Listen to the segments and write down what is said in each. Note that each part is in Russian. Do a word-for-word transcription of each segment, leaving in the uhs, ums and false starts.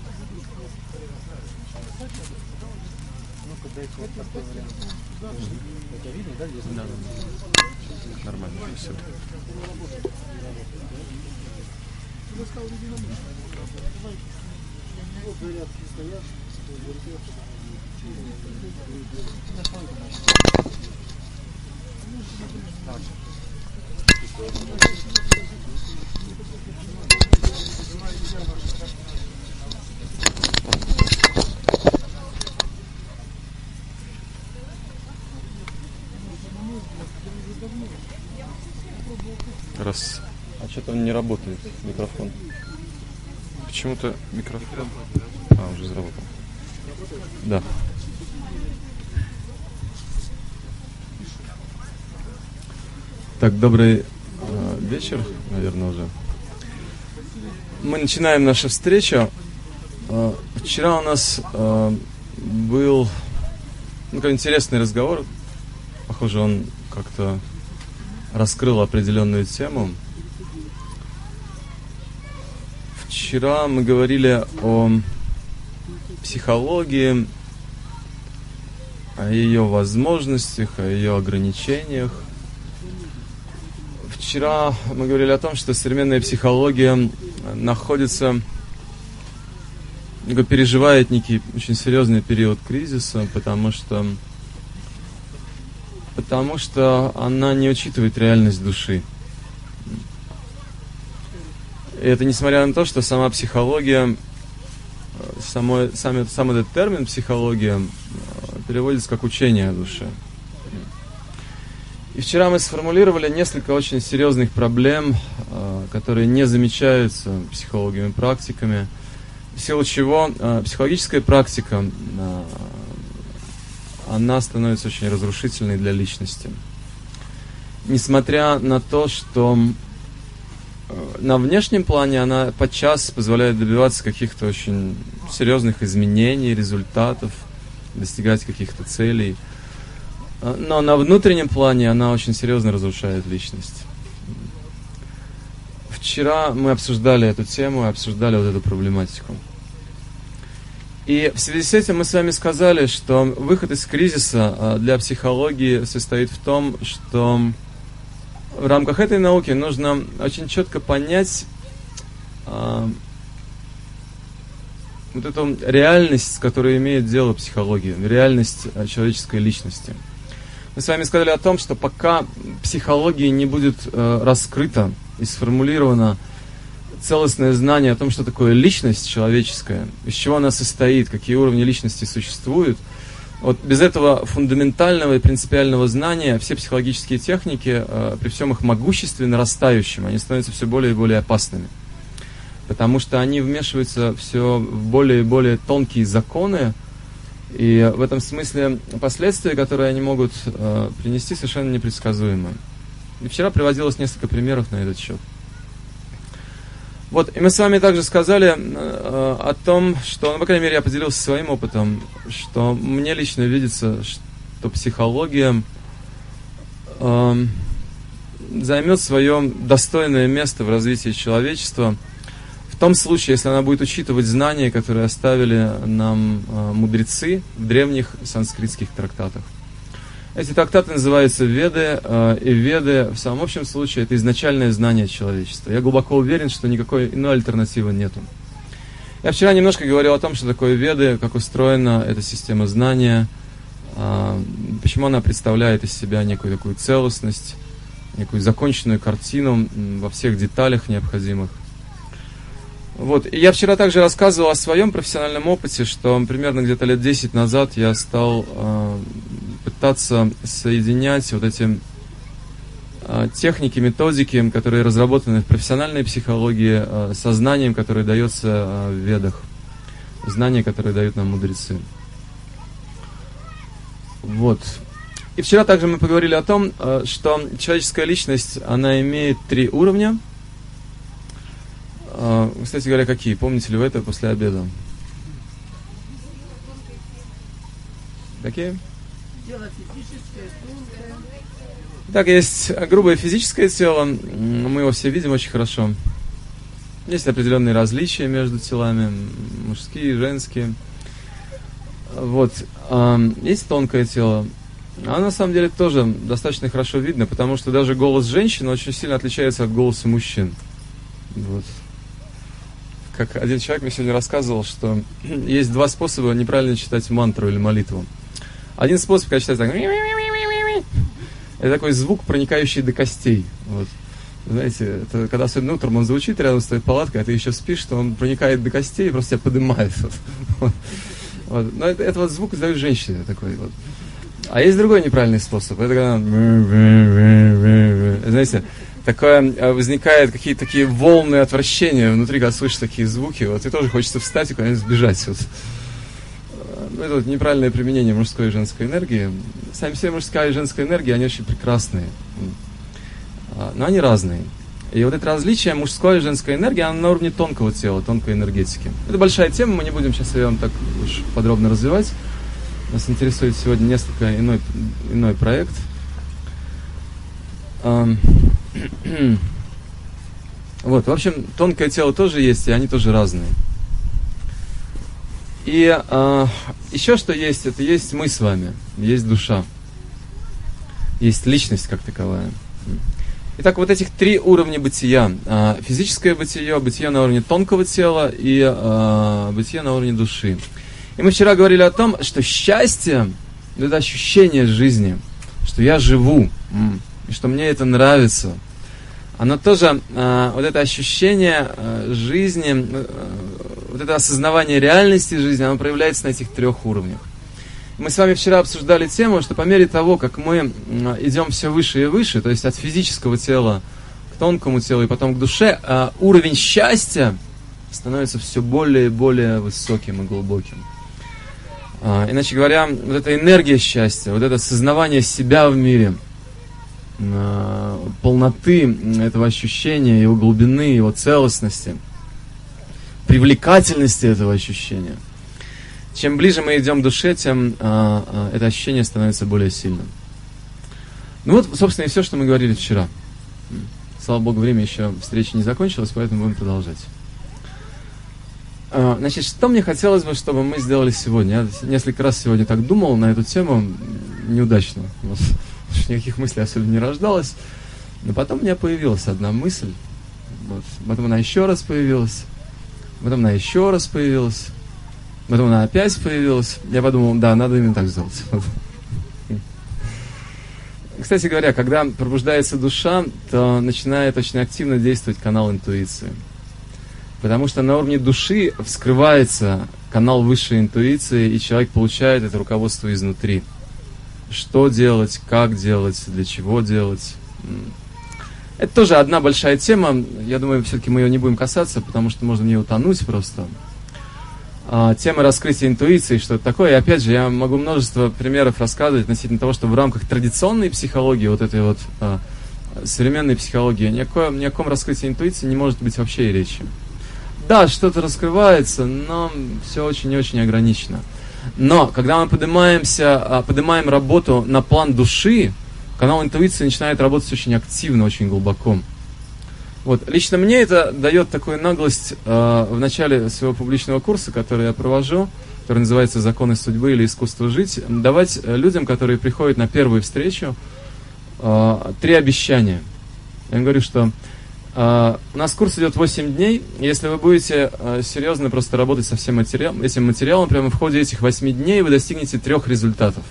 Да. Нормально все. Раз. А что-то он не работает, микрофон. Почему-то микрофон. А, уже заработал. Да. Так, добрый э, вечер, наверное, уже. Мы начинаем нашу встречу. Э, вчера у нас э, был ну, такой интересный разговор. Похоже, он как-то раскрыл определенную тему. Вчера мы говорили о психологии, о ее возможностях, о ее ограничениях. Вчера мы говорили о том, что современная психология находится, переживает некий очень серьезный период кризиса, потому что Потому что она не учитывает реальность души. И это несмотря на то, что сама психология, само, сам, сам этот термин психология переводится как учение о душе. И вчера мы сформулировали несколько очень серьезных проблем, которые не замечаются психологами и практиками, в силу чего психологическая практика она становится очень разрушительной для личности. Несмотря на то, что на внешнем плане она подчас позволяет добиваться каких-то очень серьезных изменений, результатов, достигать каких-то целей. Но на внутреннем плане она очень серьезно разрушает личность. Вчера мы обсуждали эту тему, обсуждали вот эту проблематику. И в связи с этим мы с вами сказали, что выход из кризиса для психологии состоит в том, что в рамках этой науки нужно очень четко понять а, вот эту реальность, с которой имеет дело психология, реальность человеческой личности. Мы с вами сказали о том, что пока психология не будет а, раскрыта и сформулирована целостное знание о том, что такое личность человеческая, из чего она состоит, какие уровни личности существуют, вот без этого фундаментального и принципиального знания все психологические техники, э, при всем их могуществе нарастающем, они становятся все более и более опасными. Потому что они вмешиваются все в более и более тонкие законы, и в этом смысле последствия, которые они могут э, принести, совершенно непредсказуемы. И вчера приводилось несколько примеров на этот счет. Вот, и мы с вами также сказали э, о том, что, ну, по крайней мере, я поделился своим опытом, что мне лично видится, что психология э, займет свое достойное место в развитии человечества в том случае, если она будет учитывать знания, которые оставили нам э, мудрецы в древних санскритских трактатах. Эти трактаты называются Веды, э, и Веды в самом общем случае это изначальное знание человечества. Я глубоко уверен, что никакой иной альтернативы нету. Я вчера немножко говорил о том, что такое Веды, как устроена эта система знания, э, почему она представляет из себя некую такую целостность, некую законченную картину во всех деталях необходимых. Вот. И я вчера также рассказывал о своем профессиональном опыте, что примерно где-то лет десять назад я стал э, пытаться соединять вот эти э, техники, методики, которые разработаны в профессиональной психологии, э, со знанием, которое дается э, в Ведах, знания, которые дают нам мудрецы. Вот. И вчера также мы поговорили о том, э, что человеческая личность, она имеет три уровня. Кстати говоря, какие? Помните ли вы это после обеда? Какие? Тело физическое, тонкое. Так, есть грубое физическое тело, мы его все видим очень хорошо. Есть определенные различия между телами, мужские, женские. Вот. Э, есть тонкое тело. А на самом деле тоже достаточно хорошо видно, потому что даже голос женщины очень сильно отличается от голоса мужчин. Вот. Как один человек мне сегодня рассказывал, что есть два способа неправильно читать мантру или молитву. Один способ, когда читать так, это такой звук, проникающий до костей. Вот. Знаете, это, когда особенно утром он звучит рядом с твоей палаткой, а ты еще спишь, что он проникает до костей и просто тебя поднимает. Вот. Вот. Но это, это вот звук издают женщины такой вот. А есть другой неправильный способ. Это когда, знаете, такое возникают какие-то такие волны отвращения внутри, когда слышишь такие звуки, вот, и тоже хочется встать и куда-нибудь сбежать. Вот. Это вот неправильное применение мужской и женской энергии. Сами все мужская и женская энергия, они очень прекрасные. Но они разные. И вот это различие мужской и женской энергии, оно на уровне тонкого тела, тонкой энергетики. Это большая тема, мы не будем сейчас ее вам так уж подробно развивать. Нас интересует сегодня несколько иной, иной проект. Вот, в общем, тонкое тело тоже есть, и они тоже разные. И а, еще что есть, это есть мы с вами, есть душа, есть личность как таковая. Итак, вот этих три уровня бытия. А, физическое бытие, бытие на уровне тонкого тела и а, бытие на уровне души. И мы вчера говорили о том, что счастье – это ощущение жизни, что я живу, и что мне это нравится. Оно тоже, э, вот это ощущение э, жизни, э, вот это осознавание реальности жизни, оно проявляется на этих трех уровнях. Мы с вами вчера обсуждали тему, что по мере того, как мы э, идем все выше и выше, то есть от физического тела к тонкому телу и потом к душе, э, уровень счастья становится все более и более высоким и глубоким. Э, иначе говоря, вот эта энергия счастья, вот это осознавание себя в мире, полноты этого ощущения, его глубины, его целостности, привлекательности этого ощущения. Чем ближе мы идем к душе, тем а, а, это ощущение становится более сильным. Ну вот, собственно, и все, что мы говорили вчера. Слава Богу, время еще встречи не закончилось, поэтому будем продолжать. А, значит, что мне хотелось бы, чтобы мы сделали сегодня? Я несколько раз сегодня так думал на эту тему, неудачно. Никаких мыслей особенно не рождалось. Но потом у меня появилась одна мысль. Вот. Потом она еще раз появилась. Потом она еще раз появилась. Потом она опять появилась. Я подумал, да, надо именно так сделать. Кстати говоря, когда пробуждается душа, то начинает очень активно действовать канал интуиции. Потому что на уровне души вскрывается канал высшей интуиции, и человек получает это руководство изнутри. Что делать, как делать, для чего делать. Это тоже одна большая тема. Я думаю, все-таки мы ее не будем касаться, потому что можно в нее утонуть просто. А, тема раскрытия интуиции, что это такое. И опять же, я могу множество примеров рассказывать относительно того, что в рамках традиционной психологии, вот этой вот а, современной психологии, ни о каком, ни о каком раскрытии интуиции не может быть вообще и речи. Да, что-то раскрывается, но все очень и очень ограничено. Но, когда мы поднимаемся, поднимаем работу на план души, канал интуиции начинает работать очень активно, очень глубоко. Вот. Лично мне это дает такую наглость э, в начале своего публичного курса, который я провожу, который называется «Законы судьбы» или «Искусство жить», давать людям, которые приходят на первую встречу, э, три обещания. Я им говорю, что Uh, у нас курс идет восемь дней. Если вы будете uh, серьезно просто работать со всем материалом, этим материалом, прямо в ходе этих восьми дней вы достигнете трех результатов.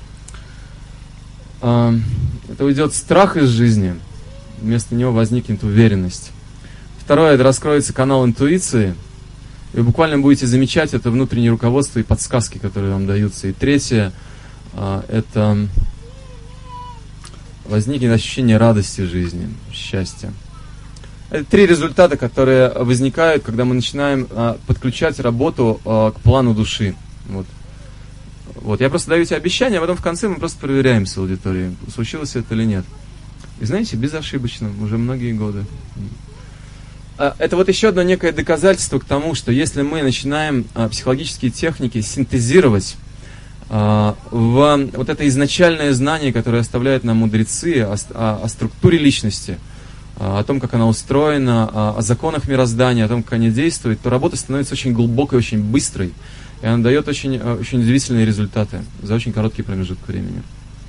Uh, это уйдет страх из жизни, вместо него возникнет уверенность. Второе, это раскроется канал интуиции, и вы буквально будете замечать это внутреннее руководство и подсказки, которые вам даются. И третье, uh, это возникнет ощущение радости жизни, счастья. Это три результата, которые возникают, когда мы начинаем а, подключать работу а, к плану души. Вот. Вот. Я просто даю тебе обещание, а потом в конце мы просто проверяем с аудиторией, случилось это или нет. И знаете, безошибочно, уже многие годы. А, это вот еще одно некое доказательство к тому, что если мы начинаем а, психологические техники синтезировать а, в вот это изначальное знание, которое оставляют нам мудрецы о, о, о структуре личности, о том, как она устроена, о законах мироздания, о том, как они действуют, то работа становится очень глубокой, очень быстрой, и она дает очень, очень удивительные результаты за очень короткий промежуток времени.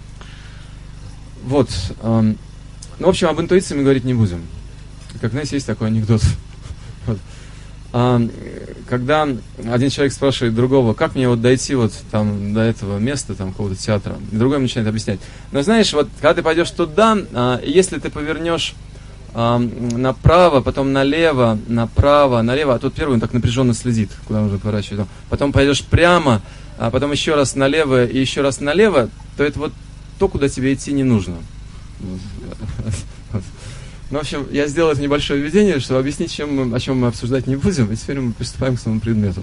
Вот. Ну, в общем, об интуиции мы говорить не будем. Как, знаете, есть такой анекдот. Вот. Когда один человек спрашивает другого, как мне вот дойти вот там до этого места, там, какого-то театра, и другой начинает объяснять. Но знаешь, вот когда ты пойдешь туда, если ты повернешь направо, потом налево, направо, налево, а тот первый он так напряженно следит, куда нужно поворачивать. Потом пойдешь прямо, а потом еще раз налево и еще раз налево, то это вот то, куда тебе идти не нужно. Ну, в общем, я сделал это небольшое введение, чтобы объяснить, чем мы, о чем мы обсуждать не будем, и теперь мы приступаем к самому предмету.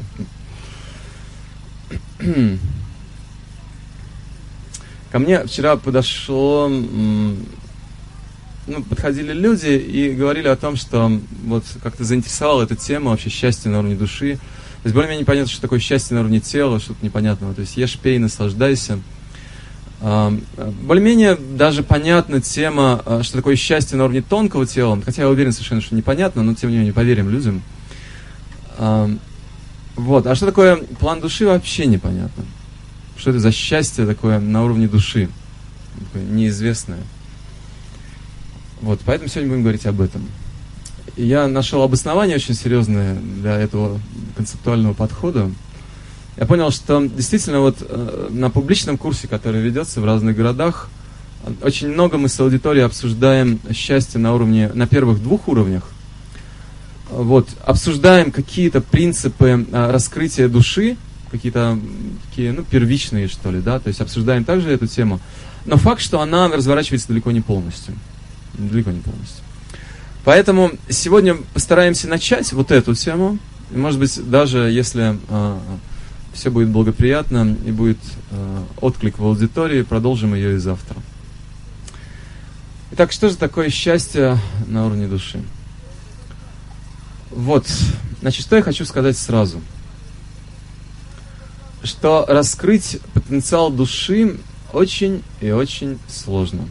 Ко мне вчера подошло, ну, подходили люди и говорили о том, что вот как-то заинтересовала эта тема вообще счастья на уровне души. То есть более-менее непонятно, что такое счастье на уровне тела, что-то непонятного. То есть ешь, пей, наслаждайся. Более-менее даже понятна тема, что такое счастье на уровне тонкого тела, хотя я уверен совершенно, что непонятно, но тем не менее поверим людям. Вот. А что такое план души, вообще непонятно. Что это за счастье такое на уровне души, такое неизвестное. Вот, поэтому сегодня будем говорить об этом. И я нашел обоснование очень серьезное для этого концептуального подхода. Я понял, что действительно вот э, на публичном курсе, который ведется в разных городах, очень много мы с аудиторией обсуждаем счастье на уровне, на первых двух уровнях. Вот, обсуждаем какие-то принципы э, раскрытия души, какие-то такие, ну, первичные, что ли, да, то есть обсуждаем также эту тему. Но факт, что она разворачивается далеко не полностью. Далеко не полностью. Поэтому сегодня постараемся начать вот эту тему. И, может быть, даже если э, все будет благоприятно и будет э, отклик в аудитории, продолжим ее и завтра. Итак, что же такое счастье на уровне души? Вот, значит, что я хочу сказать сразу. Что раскрыть потенциал души очень и очень сложно.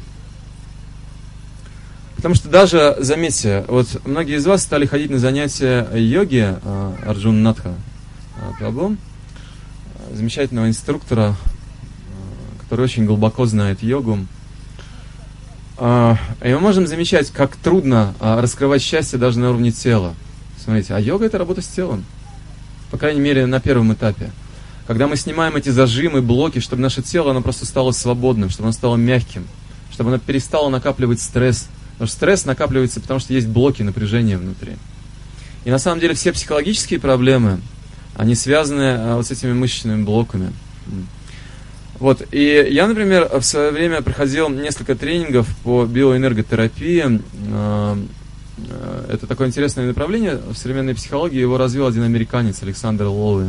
Потому что даже, заметьте, вот многие из вас стали ходить на занятия йоги Арджуна Натха Прабху, замечательного инструктора, который очень глубоко знает йогу. И мы можем замечать, как трудно раскрывать счастье даже на уровне тела. Смотрите, а йога — это работа с телом. По крайней мере, на первом этапе. Когда мы снимаем эти зажимы, блоки, чтобы наше тело, оно просто стало свободным, чтобы оно стало мягким, чтобы оно перестало накапливать стресс. Потому что стресс накапливается, потому что есть блоки напряжения внутри. И на самом деле все психологические проблемы, они связаны а, вот с этими мышечными блоками. Вот. И я, например, в свое время проходил несколько тренингов по биоэнерготерапии. Это такое интересное направление в современной психологии. Его развил один американец, Александр Лоуэн.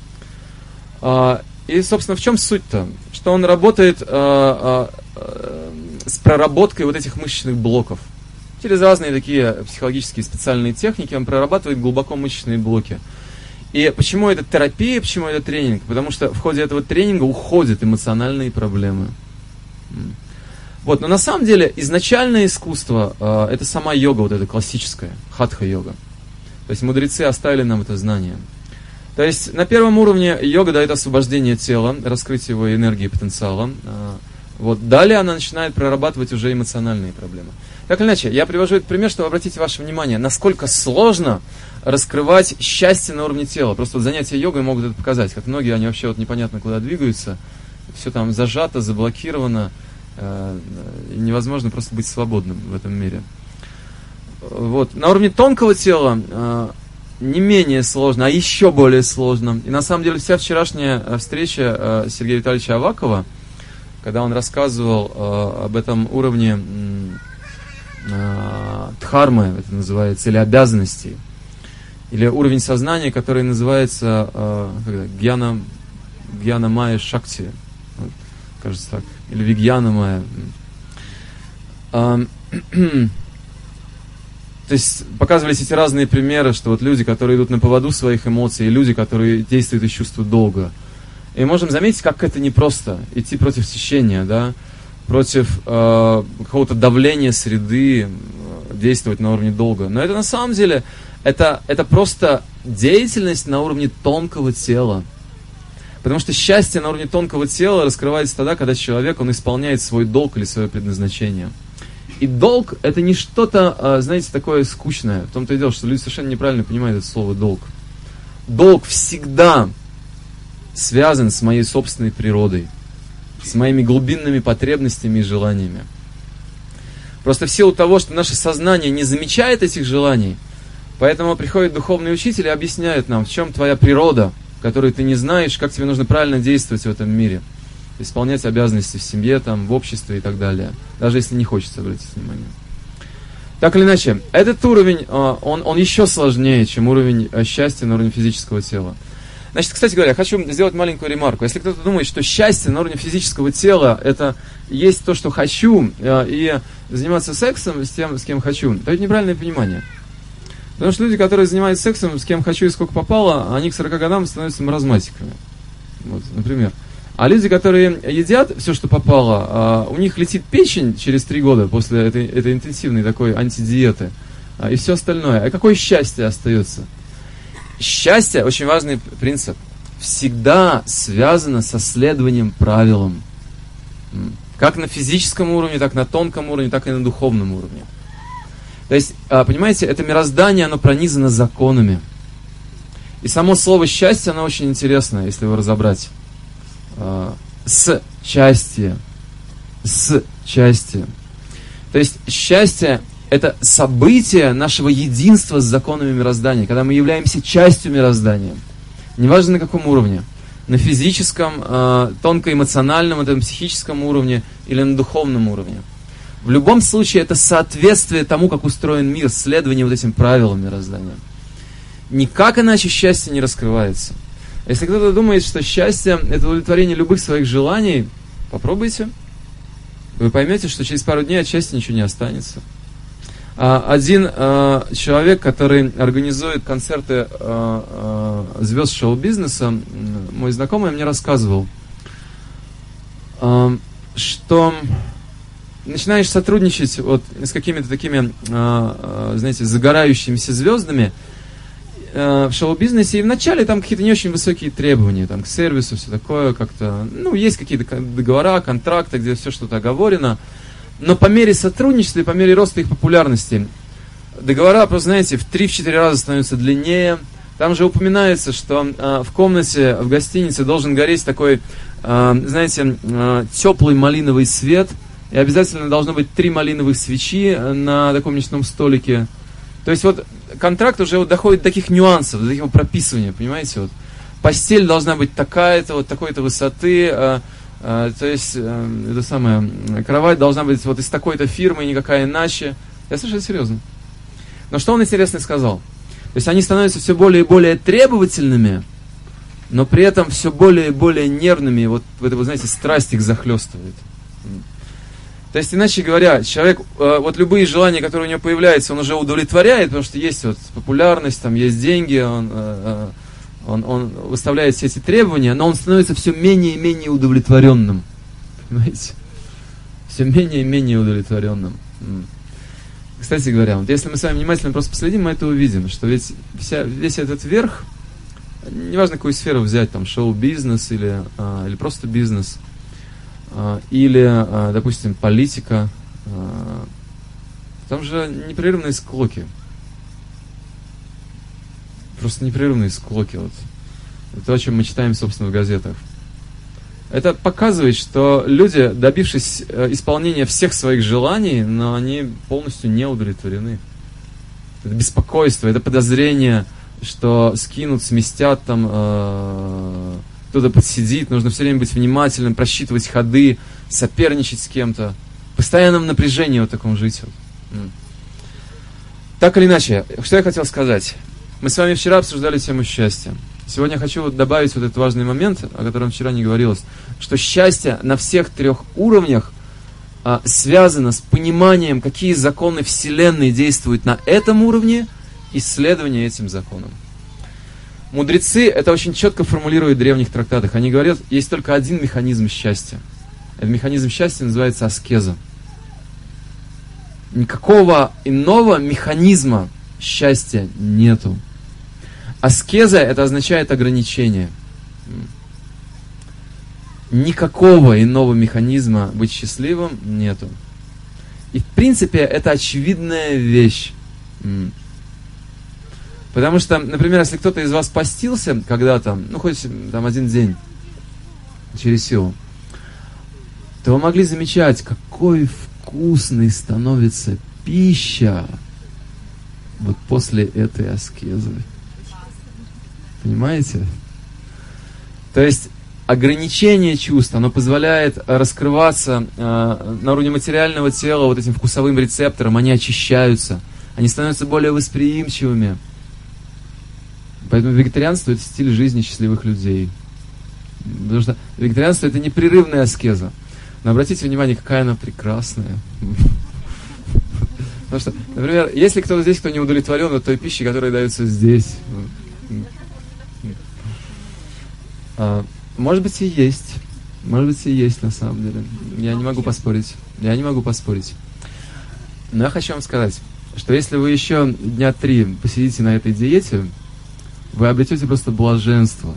И, собственно, в чем суть-то? Что он работает с проработкой вот этих мышечных блоков. Через разные такие психологические специальные техники он прорабатывает глубоко мышечные блоки. И почему это терапия, почему это тренинг? Потому что в ходе этого тренинга уходят эмоциональные проблемы. Вот, но на самом деле изначальное искусство э, это сама йога, вот эта классическая, хатха-йога. То есть мудрецы оставили нам это знание. То есть на первом уровне йога дает освобождение тела, раскрытие его энергии и потенциала. Э, вот, далее она начинает прорабатывать уже эмоциональные проблемы. Так или иначе, я привожу этот пример, чтобы обратить ваше внимание, насколько сложно раскрывать счастье на уровне тела. Просто вот занятия йогой могут это показать, как многие, они вообще вот непонятно куда двигаются, все там зажато, заблокировано, э, невозможно просто быть свободным в этом мире. Вот. На уровне тонкого тела э, не менее сложно, а еще более сложно. И на самом деле вся вчерашняя встреча э, Сергея Витальевича Авакова, когда он рассказывал э, об этом уровне э, дхармы, это называется, или обязанностей, или уровень сознания, который называется э, гьяна, гьяна майя шакти, вот, кажется так, или вигьяна майя. Э, то есть показывались эти разные примеры, что вот люди, которые идут на поводу своих эмоций, и люди, которые действуют из чувства долга. И можем заметить, как это непросто идти против течения, да, против э, какого-то давления среды. действовать на уровне долга. Но это на самом деле, это, это просто деятельность на уровне тонкого тела. Потому что счастье на уровне тонкого тела раскрывается тогда, когда человек, он исполняет свой долг или свое предназначение. И долг — это не что-то, знаете, такое скучное. В том-то и дело, что люди совершенно неправильно понимают это слово «долг». Долг всегда связан с моей собственной природой, с моими глубинными потребностями и желаниями. Просто в силу того, что наше сознание не замечает этих желаний, поэтому приходит духовный учитель и объясняет нам, в чем твоя природа, которую ты не знаешь, как тебе нужно правильно действовать в этом мире, исполнять обязанности в семье, там, в обществе и так далее, даже если не хочется обратить внимание. Так или иначе, этот уровень, он, он еще сложнее, чем уровень счастья на уровне физического тела. Значит, кстати говоря, хочу сделать маленькую ремарку. Если кто-то думает, что счастье на уровне физического тела это есть то, что хочу, и заниматься сексом с тем, с кем хочу, то это неправильное понимание. Потому что люди, которые занимаются сексом с кем хочу и сколько попало, они к сорока годам становятся маразматиками. Вот, например. А люди, которые едят все, что попало, у них летит печень через три года после этой, этой интенсивной такой антидиеты. И все остальное. А какое счастье остается? Счастье, очень важный принцип, всегда связано со следованием правилам. Как на физическом уровне, так на тонком уровне, так и на духовном уровне. То есть, понимаете, это мироздание, оно пронизано законами. И само слово «счастье», оно очень интересное, если его разобрать. С счастье. С счастье. То есть, счастье — это событие нашего единства с законами мироздания, когда мы являемся частью мироздания. Неважно на каком уровне. На физическом, э, тонко-эмоциональном, этом психическом уровне или на духовном уровне. В любом случае это соответствие тому, как устроен мир, следование вот этим правилам мироздания. Никак иначе счастье не раскрывается. Если кто-то думает, что счастье – это удовлетворение любых своих желаний, попробуйте. Вы поймете, что через пару дней от счастья ничего не останется. Один э, человек, который организует концерты э, э, звезд шоу-бизнеса, мой знакомый мне рассказывал, э, что начинаешь сотрудничать вот с какими-то такими, э, э, знаете, загорающимися звездами э, в шоу-бизнесе, и вначале там какие-то не очень высокие требования, там, к сервису, все такое, как-то, ну, есть какие-то договора, контракты, где все что-то оговорено. Но по мере сотрудничества и по мере роста их популярности договора, просто, знаете, в три-четыре раза становятся длиннее. Там же упоминается, что э, в комнате, в гостинице должен гореть такой, э, знаете, э, теплый малиновый свет. И обязательно должно быть три малиновых свечи на таком ночном столике. То есть вот контракт уже вот доходит до таких нюансов, до такого прописывания, понимаете? Вот. Постель должна быть такая-то, вот такой-то высоты. Э, Uh, то есть, uh, это самое, кровать должна быть вот из такой-то фирмы, никакая иначе. Я совершенно серьезно. Но что он интересно сказал? То есть, они становятся все более и более требовательными, но при этом все более и более нервными. Вот это, вы знаете, страсть их захлестывает. То есть, иначе говоря, человек, uh, вот любые желания, которые у него появляются, он уже удовлетворяет, потому что есть вот популярность, там есть деньги, он... Uh, uh, Он, он выставляет все эти требования, но он становится все менее и менее удовлетворенным. Понимаете? Все менее и менее удовлетворенным. Кстати говоря, вот если мы с вами внимательно просто последим, мы это увидим, что ведь вся, весь этот верх, неважно какую сферу взять, там шоу-бизнес или, а, или просто бизнес, а, или, а, допустим, политика, а, там же непрерывные склоки. Просто непрерывные склоки. Вот. То, о чем мы читаем, собственно, в газетах. Это показывает, что люди, добившись исполнения всех своих желаний, но они полностью не удовлетворены. Это беспокойство, это подозрение, что скинут, сместят, там, э, кто-то подсидит, нужно все время быть внимательным, просчитывать ходы, соперничать с кем-то. В постоянном напряжении вот таком жить. Вот. Так или иначе, что я хотел сказать? Мы с вами вчера обсуждали тему счастья. Сегодня я хочу добавить вот этот важный момент, о котором вчера не говорилось, что счастье на всех трех уровнях а, связано с пониманием, какие законы Вселенной действуют на этом уровне, и следование этим законам. Мудрецы это очень четко формулируют в древних трактатах. Они говорят, есть только один механизм счастья. Этот механизм счастья называется аскеза. Никакого иного механизма счастья нету. Аскеза — это означает ограничение. Никакого иного механизма быть счастливым нету. И в принципе это очевидная вещь. Потому что, например, если кто-то из вас постился когда-то, ну хоть там один день через силу, то вы могли замечать, какой вкусной становится пища вот после этой аскезы. Понимаете? То есть ограничение чувств, оно позволяет раскрываться э, на уровне материального тела вот этим вкусовым рецепторам, они очищаются, они становятся более восприимчивыми. Поэтому вегетарианство — это стиль жизни счастливых людей. Потому что вегетарианство — это непрерывная аскеза. Но обратите внимание, какая она прекрасная. Потому что, например, есть ли кто-то здесь, кто не удовлетворен от той пищи, которая дается здесь? Может быть и есть. Может быть и есть на самом деле. Я не могу поспорить. Я не могу поспорить. Но я хочу вам сказать, что если вы еще дня три посидите на этой диете, вы обретете просто блаженство.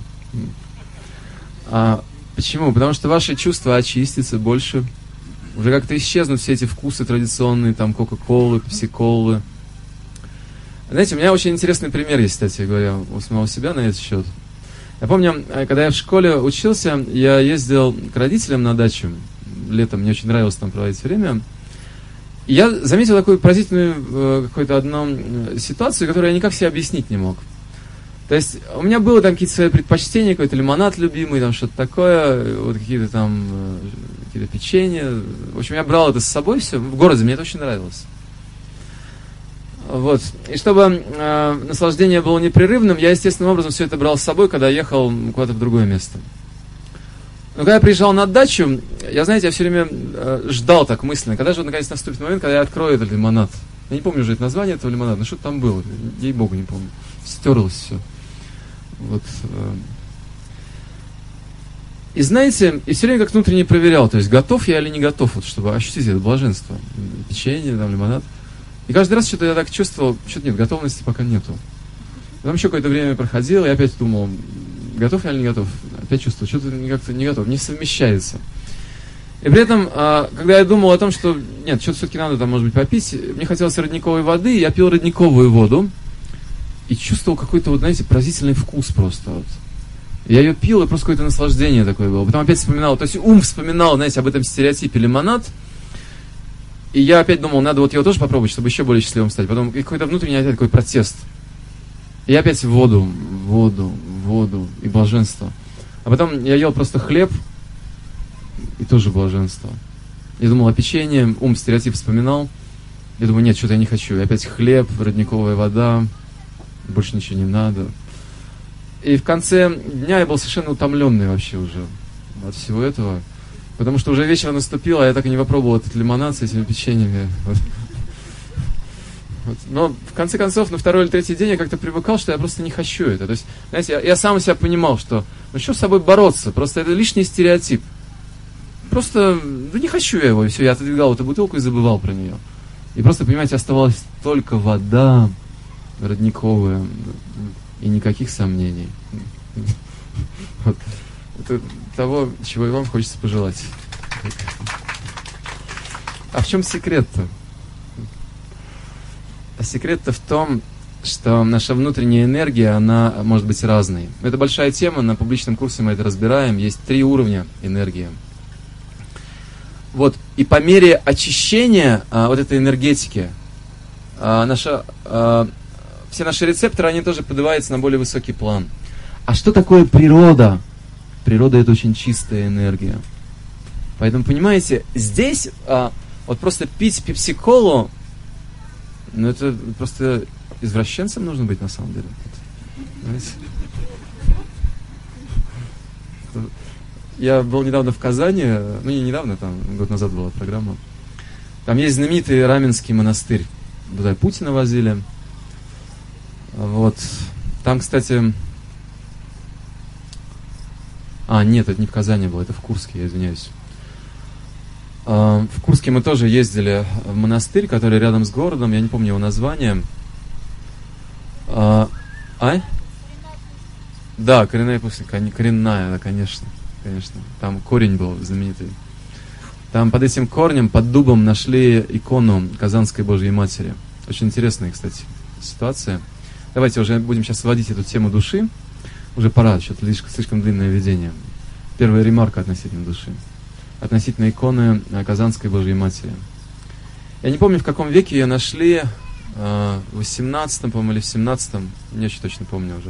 А почему? Потому что ваши чувства очистятся больше. Уже как-то исчезнут все эти вкусы традиционные, там, кока-колы, пепси-колы. Знаете, у меня очень интересный пример есть, кстати говоря, у самого себя на этот счет. Я помню, когда я в школе учился, я ездил к родителям на дачу. Летом мне очень нравилось там проводить время. И я заметил такую поразительную э, какую-то одну ситуацию, которую я никак себе объяснить не мог. То есть у меня было там какие-то свои предпочтения, какой-то лимонад любимый, там что-то такое, вот какие-то там э, какие-то печенья. В общем, я брал это с собой все. В городе мне это очень нравилось. Вот. И чтобы э, наслаждение было непрерывным, я естественным образом все это брал с собой, когда ехал куда-то в другое место. Но когда я приезжал на дачу, я, знаете, я все время э, ждал так мысленно, когда же вот, наконец наступит момент, когда я открою этот лимонад. Я не помню уже это название этого лимонада, но что-то там было, ей-богу, не помню. Стерлось все. Вот. Э. И знаете, и все время как внутренне проверял, то есть готов я или не готов, вот, чтобы ощутить это блаженство. Печенье, там, лимонад. И каждый раз что-то я так чувствовал, что-то нет, готовности пока нету. Потом еще какое-то время проходило, и опять думал, готов я или не готов. Опять чувствовал, что-то как-то не готов, не совмещается. И при этом, когда я думал о том, что нет, что-то все-таки надо там, может быть, попить, мне хотелось родниковой воды, и я пил родниковую воду, и чувствовал какой-то, вот, знаете, поразительный вкус просто. Вот. Я ее пил, и просто какое-то наслаждение такое было. Потом опять вспоминал, то есть ум вспоминал, знаете, об этом стереотипе лимонад. И я опять думал, надо вот его тоже попробовать, чтобы еще более счастливым стать. Потом какой-то внутренний опять такой протест. И опять в воду, в воду, в воду и блаженство. А потом я ел просто хлеб, и тоже блаженство. Я думал о печенье, ум стереотип вспоминал. Я думаю, нет, что-то я не хочу. И опять хлеб, родниковая вода, больше ничего не надо. И в конце дня я был совершенно утомленный вообще уже от всего этого. Потому что уже вечер наступил, а я так и не попробовал этот лимонад с этими печеньями. Вот. Вот. Но в конце концов, на второй или третий день я как-то привыкал, что я просто не хочу это. То есть, знаете, я, я сам себя понимал, что ну что с собой бороться? Просто это лишний стереотип. Просто, да не хочу я его, и все, я отодвигал эту бутылку и забывал про нее. И просто, понимаете, оставалась только вода родниковая, и никаких сомнений. Вот. Это того, чего и вам хочется пожелать. А в чем секрет-то? А секрет-то в том, что наша внутренняя энергия, она может быть разной. Это большая тема, на публичном курсе мы это разбираем. Есть три уровня энергии. Вот, и по мере очищения а, вот этой энергетики, а, наша, а, все наши рецепторы, они тоже поднимаются на более высокий план. А что такое природа? Природа — это очень чистая энергия. Поэтому, понимаете, здесь а, вот просто пить пепси-колу, ну это просто извращенцем нужно быть на самом деле. Знаете? Я был недавно в Казани, ну не недавно, там год назад была программа. Там есть знаменитый Раменский монастырь. Туда Путина возили. Вот. Там, кстати... А, нет, это не в Казани было, это в Курске, я извиняюсь. В Курске мы тоже ездили в монастырь, который рядом с городом, я не помню его название. А? Да, коренная пустыня, коренная, да, конечно, конечно. Там корень был знаменитый. Там под этим корнем, под дубом нашли икону Казанской Божьей Матери. Очень интересная, кстати, ситуация. Давайте уже будем сейчас сводить эту тему души. Уже пора, что-то слишком, слишком длинное видение. Первая ремарка относительно души. Относительно иконы Казанской Божьей Матери. Я не помню, в каком веке ее нашли, в восемнадцатом, по-моему, или в семнадцатом, не очень точно помню уже.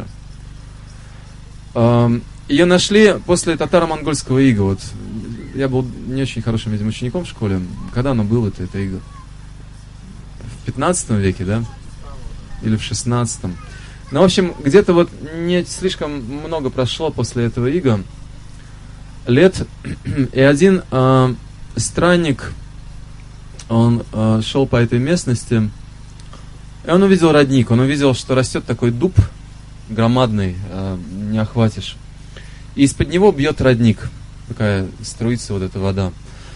Ее нашли после татаро-монгольского ига. Вот я был не очень хорошим, видимо, учеником в школе. Когда оно было, это, это иго? В пятнадцатом веке, да? Или в шестнадцатом. Ну, в общем, где-то вот не слишком много прошло после этого ига лет. И один э, странник, он э, шел по этой местности, и он увидел родник. Он увидел, что растет такой дуб громадный, э, не охватишь. И из-под него бьет родник. Такая струится вот эта вода.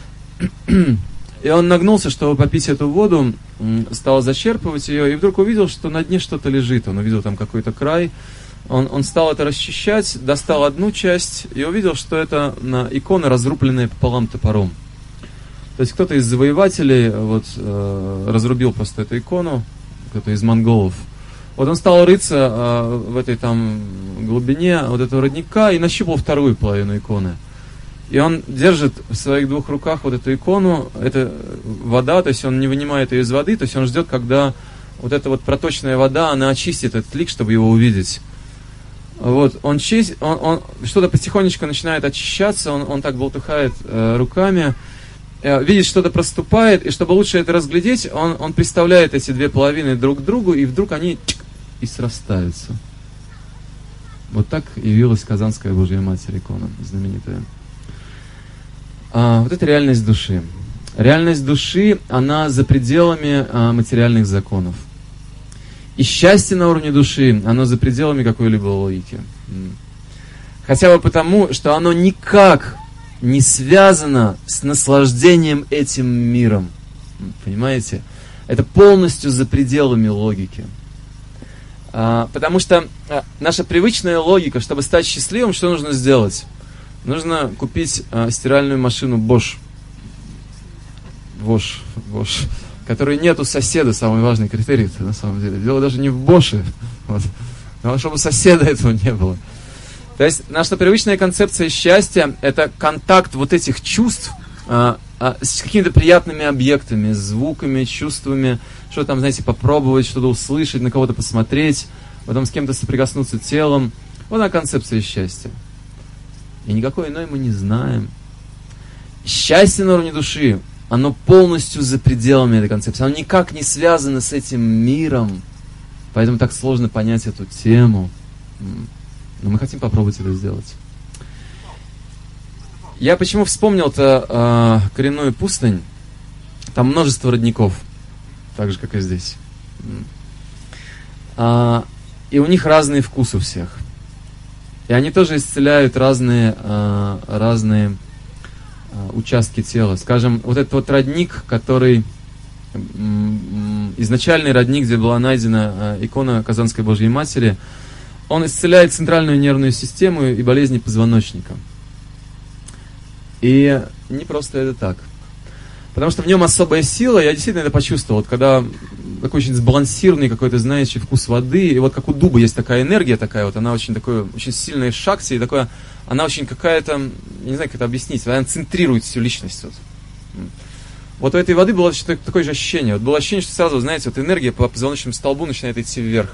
И он нагнулся, чтобы попить эту воду, стал зачерпывать ее, и вдруг увидел, что на дне что-то лежит. Он увидел там какой-то край. Он, он стал это расчищать, достал одну часть и увидел, что это икона, разрубленная пополам топором. То есть кто-то из завоевателей вот, э, разрубил просто эту икону, кто-то из монголов. Вот он стал рыться э, в этой там глубине вот этого родника и нащупал вторую половину иконы. И он держит в своих двух руках вот эту икону, это вода, то есть он не вынимает ее из воды, то есть он ждет, когда вот эта вот проточная вода, она очистит этот лик, чтобы его увидеть. Вот, он, чист, он, он что-то потихонечку начинает очищаться, он, он так болтыхает э, руками, э, видит, что-то проступает, и чтобы лучше это разглядеть, он, он представляет эти две половины друг к другу, и вдруг они чик, и срастаются. Вот так явилась Казанская Божья Матерь, икона знаменитая. А, вот это реальность души. Реальность души, она за пределами а, материальных законов. И счастье на уровне души, оно за пределами какой-либо логики. Хотя бы потому, что оно никак не связано с наслаждением этим миром. Понимаете? Это полностью за пределами логики. А, потому что а, наша привычная логика, чтобы стать счастливым, что нужно сделать? Нужно купить а, стиральную машину Bosch. Bosch, Bosch. Которой нет у соседа, самый важный критерий на самом деле. Дело даже не в Боше, вот, но чтобы у соседа этого не было. То есть наша привычная концепция счастья – это контакт вот этих чувств а, а, с какими-то приятными объектами, звуками, чувствами, что там, знаете, попробовать, что-то услышать, на кого-то посмотреть, потом с кем-то соприкоснуться телом. Вот она концепция счастья. И никакой иной мы не знаем. Счастье на уровне души, оно полностью за пределами этой концепции. Оно никак не связано с этим миром. Поэтому так сложно понять эту тему. Но мы хотим попробовать это сделать. Я почему вспомнил-то э, коренную пустынь? Там множество родников. Так же, как и здесь. А, и у них разные вкусы у всех. И они тоже исцеляют разные, э, разные участки тела. Скажем, вот этот вот родник, который изначальный родник, где была найдена икона Казанской Божьей Матери, он исцеляет центральную нервную систему и болезни позвоночника. И не просто это так. Потому что в нем особая сила, я действительно это почувствовал. Вот когда такой очень сбалансированный какой-то, знаете, вкус воды, и вот как у дуба есть такая энергия такая, вот она очень такой, очень сильная шакти, и такое, она очень какая-то, я не знаю, как это объяснить, она центрирует всю личность. Вот, вот у этой воды было такое же ощущение. Вот было ощущение, что сразу, знаете, вот энергия по позвоночному столбу начинает идти вверх.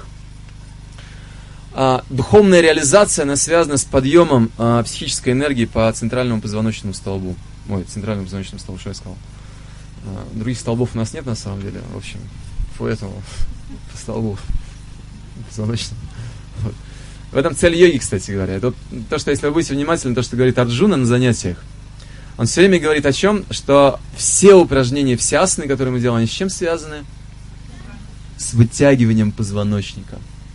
А, духовная реализация, она связана с подъемом а, психической энергии по центральному позвоночному столбу. Ой, центральному позвоночному столбу, что я сказал? А, других столбов у нас нет на самом деле, в общем, поэтому по столбу позвоночному. Вот. В этом цель йоги, кстати говоря. Это вот то, что если вы будете внимательны, то, что говорит Арджуна на занятиях, он все время говорит о чем? Что все упражнения, все асаны, которые мы делаем, они с чем связаны? С вытягиванием позвоночника.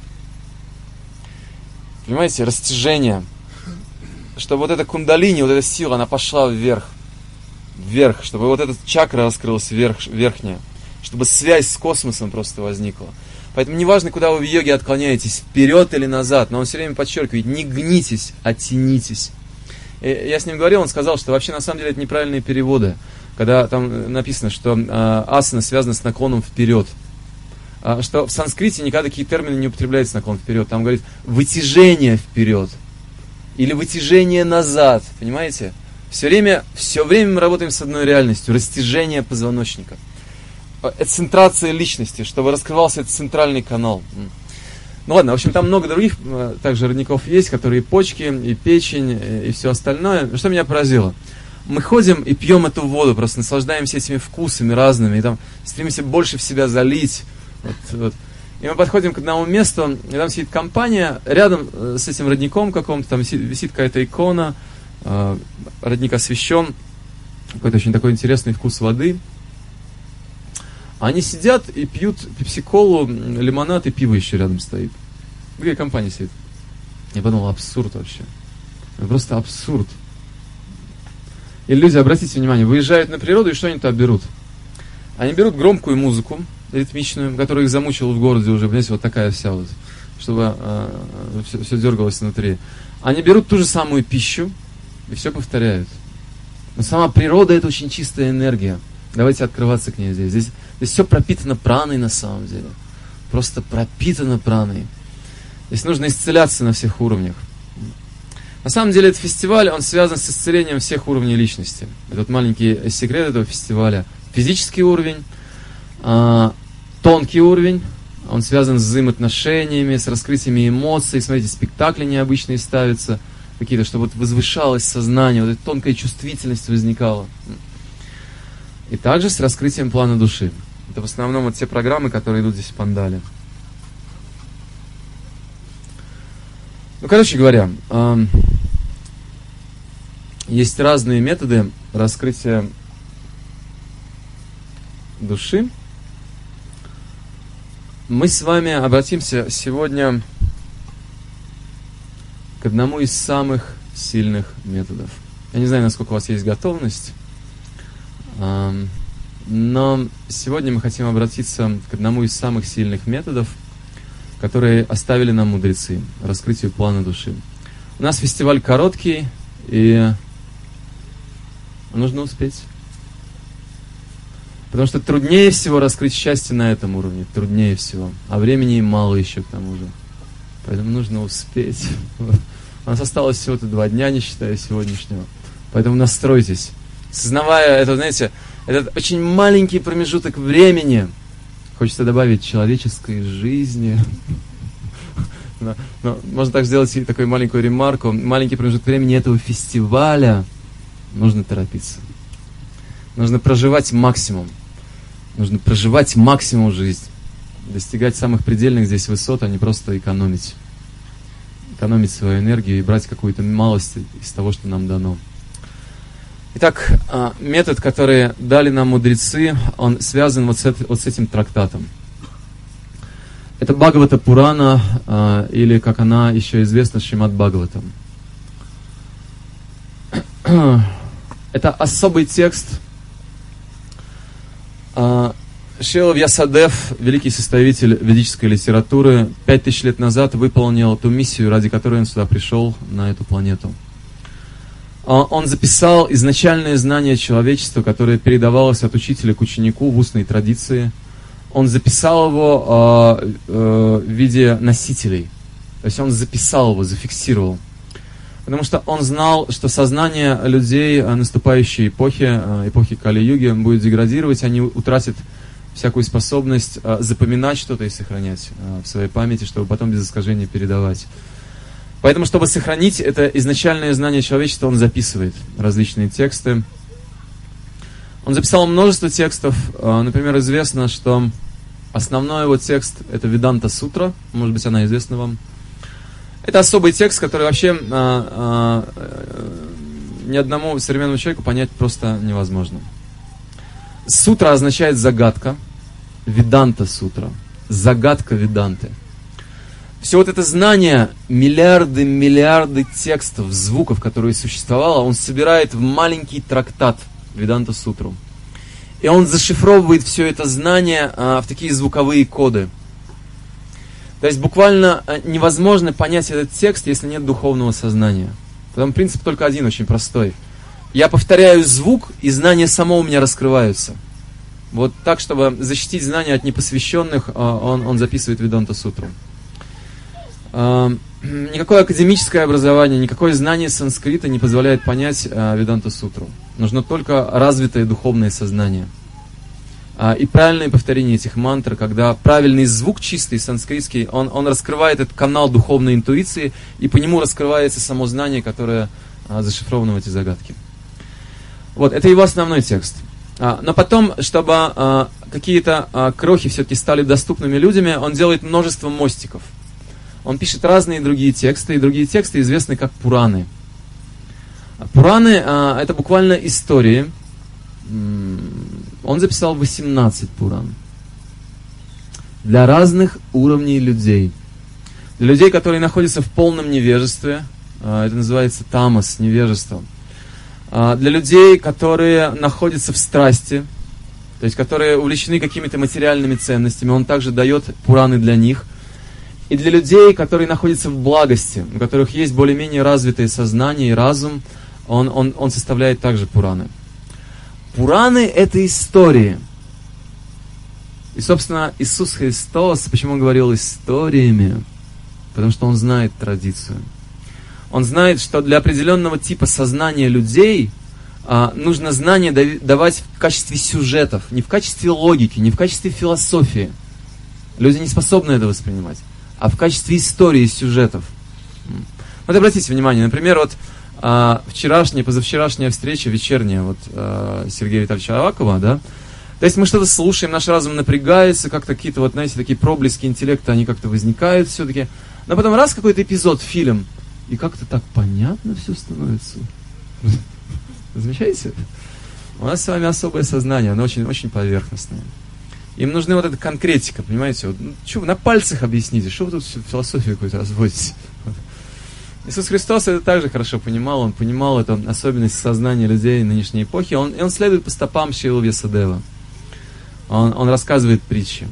Понимаете, растяжение. Чтобы вот эта кундалини, вот эта сила, она пошла вверх. вверх, чтобы вот эта чакра раскрылась вверх, верхняя, чтобы связь с космосом просто возникла. Поэтому неважно, куда вы в йоге отклоняетесь, вперед или назад, но он все время подчеркивает, не гнитесь, а тянитесь. И я с ним говорил, он сказал, что вообще на самом деле это неправильные переводы, когда там написано, что э, асана связана с наклоном вперед. А, что в санскрите никогда такие термины не употребляются, наклон вперед. Там говорит вытяжение вперед или вытяжение назад, понимаете? Все время, все время мы работаем с одной реальностью, растяжение позвоночника. Центрация личности, чтобы раскрывался этот центральный канал. Ну ладно, в общем, там много других также родников есть, которые и почки, и печень, и все остальное. Что меня поразило? Мы ходим и пьем эту воду, просто наслаждаемся этими вкусами разными, и там стремимся больше в себя залить. Вот, вот. И мы подходим к одному месту, и там сидит компания, рядом с этим родником каком-то, там висит, висит какая-то икона, э, родник освещен, какой-то очень такой интересный вкус воды. Они сидят и пьют пепси-колу, лимонад и пиво еще рядом стоит. Какая компания сидит? Я подумал, абсурд вообще. Просто абсурд. И люди, обратите внимание, выезжают на природу, и что они туда берут? Они берут громкую музыку, ритмичную, которая их замучила в городе уже, понимаете, вот такая вся вот, чтобы э, все, все дергалось внутри. Они берут ту же самую пищу и все повторяют. Но сама природа — это очень чистая энергия. Давайте открываться к ней здесь. Здесь, здесь все пропитано праной на самом деле. Просто пропитано праной. Здесь нужно исцеляться на всех уровнях. На самом деле этот фестиваль, он связан с исцелением всех уровней личности. Этот маленький секрет этого фестиваля. Физический уровень, э, тонкий уровень, он связан с взаимоотношениями, с раскрытиями эмоций. Смотрите, спектакли необычные ставятся, какие-то, чтобы вот возвышалось сознание, вот эта тонкая чувствительность возникала. И также с раскрытием плана души. Это в основном вот те программы, которые идут здесь в Пандале. Ну, короче говоря, э, есть разные методы раскрытия души. Мы с вами обратимся сегодня к одному из самых сильных методов. Я не знаю, насколько у вас есть готовность, но сегодня мы хотим обратиться к одному из самых сильных методов, которые оставили нам мудрецы, раскрытию плана души. У нас фестиваль короткий, и нужно успеть. Потому что труднее всего раскрыть счастье на этом уровне, труднее всего. А времени мало еще к тому же. Поэтому нужно успеть. У нас осталось всего-то два дня, не считая сегодняшнего. Поэтому настройтесь. Сознавая это, знаете, этот очень маленький промежуток времени, хочется добавить человеческой жизни. Но, но можно так сделать такую маленькую ремарку. Маленький промежуток времени этого фестиваля нужно торопиться. Нужно проживать максимум. Нужно проживать максимум жизнь. Достигать самых предельных здесь высот, а не просто экономить. Экономить свою энергию и брать какую-то малость из того, что нам дано. Итак, метод, который дали нам мудрецы, он связан вот с, это, вот с этим трактатом. Это Бхагавата Пурана, или, как она еще известна, Шримад Бхагаватам. Это особый текст. Шрила Вьясадев, великий составитель ведической литературы, пять тысяч лет назад выполнил ту миссию, ради которой он сюда пришел, на эту планету. Он записал изначальное знание человечества, которое передавалось от учителя к ученику в устной традиции. Он записал его э, э, в виде носителей. То есть он записал его, зафиксировал. Потому что он знал, что сознание людей наступающей эпохи, эпохи Кали-юги, будет деградировать, они утратят всякую способность э, запоминать что-то и сохранять э, в своей памяти, чтобы потом без искажения передавать. Поэтому, чтобы сохранить это изначальное знание человечества, он записывает различные тексты. Он записал множество текстов. Например, известно, что основной его текст — это Веданта Сутра. Может быть, она известна вам. Это особый текст, который вообще а, а, ни одному современному человеку понять просто невозможно. Сутра означает загадка. Веданта Сутра. Загадка Веданты. Все вот это знание, миллиарды, миллиарды текстов, звуков, которые существовало, он собирает в маленький трактат, Веданта-сутру. И он зашифровывает все это знание а, в такие звуковые коды. То есть буквально невозможно понять этот текст, если нет духовного сознания. Там принцип только один, очень простой. Я повторяю звук, и знания само у меня раскрываются. Вот так, чтобы защитить знания от непосвященных, он, он записывает Веданта-сутру. Никакое академическое образование, никакое знание санскрита не позволяет понять Веданта-сутру. Нужно только развитое духовное сознание. И правильное повторение этих мантр, когда правильный звук чистый, санскритский, он, он раскрывает этот канал духовной интуиции, и по нему раскрывается само знание, которое зашифровано в эти загадки. Вот, это его основной текст. Но потом, чтобы какие-то крохи все-таки стали доступными людям, он делает множество мостиков. Он пишет разные другие тексты, и другие тексты известны как Пураны. Пураны – это буквально истории. Он записал восемнадцать Пуран. Для разных уровней людей. Для людей, которые находятся в полном невежестве. Это называется тамас, невежество. Для людей, которые находятся в страсти, то есть которые увлечены какими-то материальными ценностями. Он также дает Пураны для них. И для людей, которые находятся в благости, у которых есть более-менее развитое сознание и разум, он, он, он составляет также Пураны. Пураны – это истории. И, собственно, Иисус Христос, почему он говорил историями? Потому что он знает традицию. Он знает, что для определенного типа сознания людей а, нужно знание давать в качестве сюжетов, не в качестве логики, не в качестве философии. Люди не способны это воспринимать, а в качестве истории сюжетов. Вот обратите внимание, например, вот а, вчерашняя, позавчерашняя встреча, вечерняя, вот а, Сергея Витальевича Авакова, да, то есть мы что-то слушаем, наш разум напрягается, как-то какие-то, вот, знаете, такие проблески интеллекта, они как-то возникают все-таки, но потом раз какой-то эпизод, фильм, и как-то так понятно все становится. Замечаете? У нас с вами особое сознание, оно очень, очень поверхностное. Им нужна вот эта конкретика, понимаете? Вот, ну, что вы на пальцах объясните, что вы тут философию какую-то разводите? Вот. Иисус Христос это также хорошо понимал, он понимал эту особенность сознания людей нынешней эпохи, он, и он следует по стопам Шрилы Вьясадева. Он, он рассказывает притчи.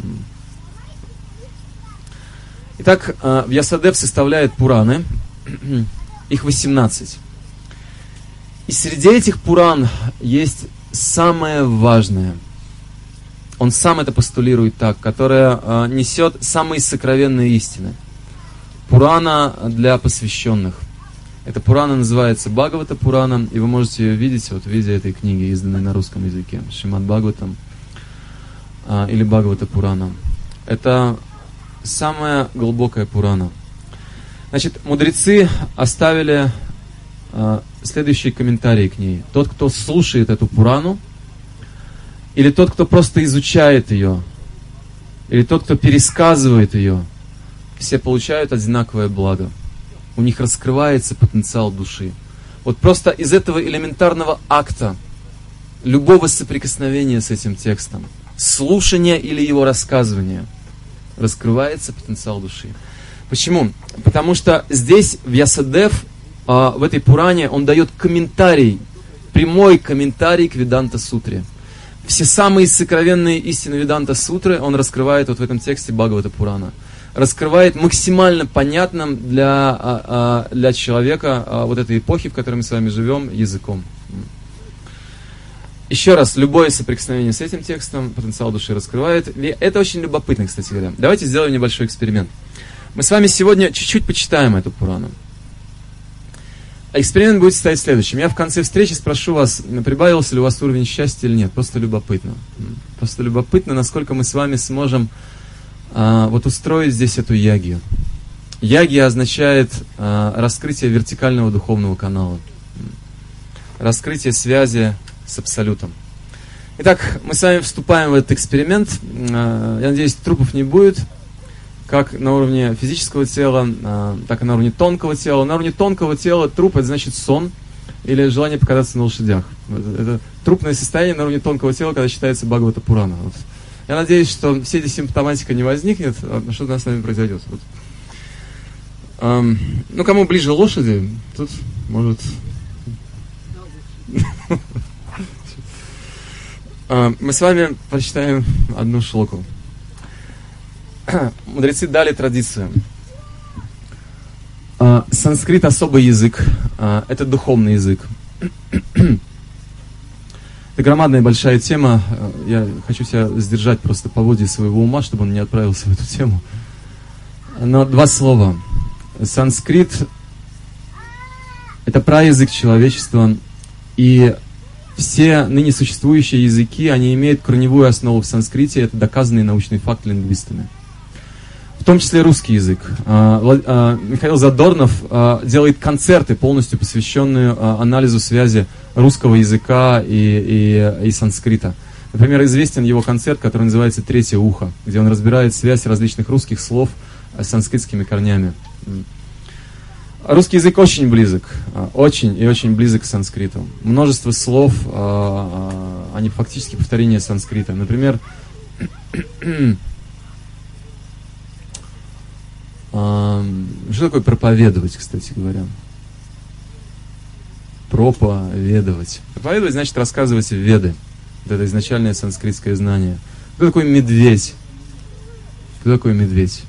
Итак, Вьясадев составляет Пураны, их восемнадцать. И среди этих Пуран есть самое важное. Он сам это постулирует так, которое э, несет самые сокровенные истины. Пурана для посвященных. Эта Пурана называется Бхагавата Пурана, и вы можете ее видеть вот в виде этой книги, изданной на русском языке, Шримад Бхагаватам, э, или Бхагавата Пурана. Это самая глубокая Пурана. Значит, мудрецы оставили э, следующие комментарии к ней. Тот, кто слушает эту Пурану, или тот, кто просто изучает ее, или тот, кто пересказывает ее, все получают одинаковое благо. У них раскрывается потенциал души. Вот просто из этого элементарного акта, любого соприкосновения с этим текстом, слушания или его рассказывания, раскрывается потенциал души. Почему? Потому что здесь Вьясадев, э, в этой Пуране, он дает комментарий, прямой комментарий к Веданта-сутре. Все самые сокровенные истины Веданта-сутры он раскрывает вот в этом тексте Бхагавата Пурана. Раскрывает максимально понятным для, для человека вот этой эпохи, в которой мы с вами живем, языком. Еще раз, любое соприкосновение с этим текстом потенциал души раскрывает. И это очень любопытно, кстати говоря. Давайте сделаем небольшой эксперимент. Мы с вами сегодня чуть-чуть почитаем эту Пурану. Эксперимент будет состоять в следующем. Я в конце встречи спрошу вас, прибавился ли у вас уровень счастья или нет. Просто любопытно. Просто любопытно, насколько мы с вами сможем а, вот устроить здесь эту ягью. Ягья означает а, раскрытие вертикального духовного канала. Раскрытие связи с Абсолютом. Итак, мы с вами вступаем в этот эксперимент. А, я надеюсь, трупов не будет. Как на уровне физического тела, так и на уровне тонкого тела. На уровне тонкого тела труп — это значит сон или желание покататься на лошадях. Это, это трупное состояние на уровне тонкого тела, когда считается Бхагавата Пурана. Вот. Я надеюсь, что все эти симптоматика не возникнет, а что-то у нас с вами произойдет. Вот. Эм, ну, кому ближе лошади, тут может... Мы с вами прочитаем одну шлоку. Мудрецы дали традицию. Санскрит особый язык. Это духовный язык. Это громадная большая тема. Я хочу себя сдержать просто по воде своего ума, чтобы он не отправился в эту тему. Но два слова. Санскрит – это праязык человечества, и все ныне существующие языки, они имеют корневую основу в санскрите, это доказанный научный факт лингвистами. В том числе русский язык. Михаил Задорнов делает концерты, полностью посвященные анализу связи русского языка и, и, и санскрита. Например, известен его концерт, который называется «Третье ухо», где он разбирает связь различных русских слов с санскритскими корнями. Русский язык очень близок, очень и очень близок к санскриту. Множество слов, они фактически повторение санскрита. Например, что такое проповедовать, кстати говоря? Проповедовать. Проповедовать значит рассказывать веды. Вот это изначальное санскритское знание. Кто такой медведь? Кто такой медведь?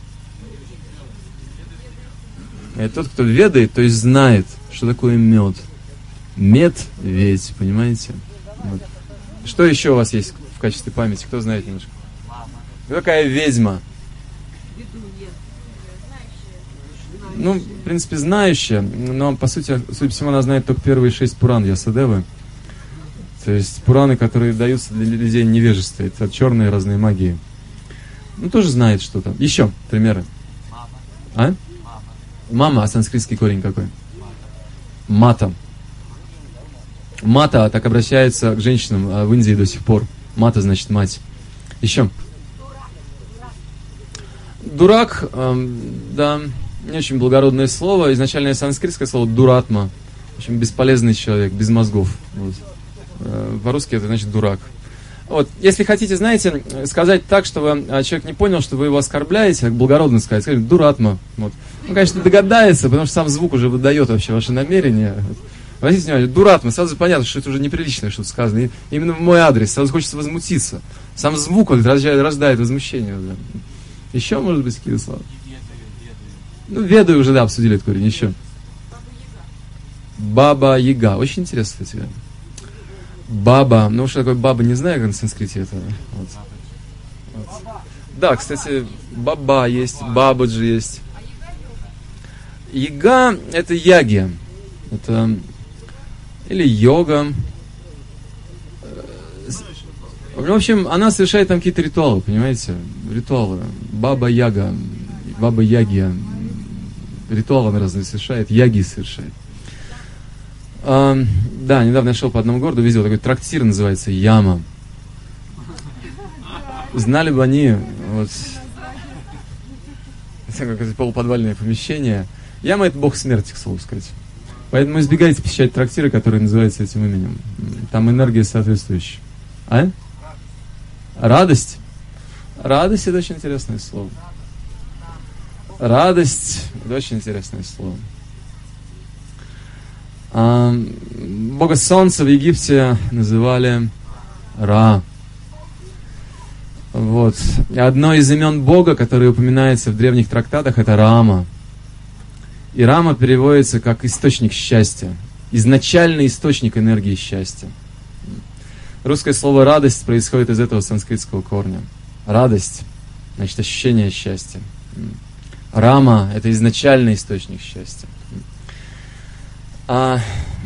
Это тот, кто ведает, то есть знает, что такое мед. Медведь, понимаете? Вот. Что еще у вас есть в качестве памяти? Кто знает немножко? Кто такая ведьма? Ну, в принципе, знающая, но, по сути, судя по всему, она знает только первые шесть пуран Ясадевы. То есть пураны, которые даются для людей невежества. Это черные разные магии. Ну, тоже знает что-то. Еще примеры. А? Мама, а санскритский корень какой? Мата. Мата так обращается к женщинам в Индии до сих пор. Мата значит мать. Еще. Дурак, эм, да, не очень благородное слово. Изначальное санскритское слово дуратма. В общем, бесполезный человек, без мозгов. Вот. Э, по-русски это значит дурак. Вот, если хотите, знаете, сказать так, чтобы человек не понял, что вы его оскорбляете, как благородно сказать, скажите, дуратма. Вот. Он, конечно, догадается, потому что сам звук уже выдает вообще ваши намерения. Обратите внимание, дуратма, сразу понятно, что это уже неприличное что-то сказано. И именно в мой адрес, сразу хочется возмутиться. Сам звук вот рождает, рождает возмущение. Да. Еще, может быть, какие-то слова? Ну, веды уже, да, обсудили этот корень. Еще. Баба-яга. Очень интересно, кстати. Баба. Ну, что такое баба, не знаю, как на санскрите это. Вот. Вот. Да, кстати, баба есть, бабаджи есть. Яга – это яги. Это или йога. В общем, она совершает там какие-то ритуалы, понимаете? Ритуалы. Баба-яга, баба-яги. Ритуалы она разные совершает, яги совершает. А, да, недавно я шел по одному городу, видел такой трактир, называется Яма. Знали бы они, вот, это какое-то полуподвальное помещение. Яма – это бог смерти, к слову сказать. Поэтому избегайте посещать трактиры, которые называются этим именем. Там энергия соответствующая. А? Радость? Радость – это очень интересное слово. Радость – это очень интересное слово. А, бога солнца в Египте называли Ра. Вот. И одно из имен Бога, которое упоминается в древних трактатах, это Рама. И Рама переводится как источник счастья. Изначальный источник энергии счастья. Русское слово «радость» происходит из этого санскритского корня. Радость, значит, ощущение счастья. Рама – это изначальный источник счастья. А,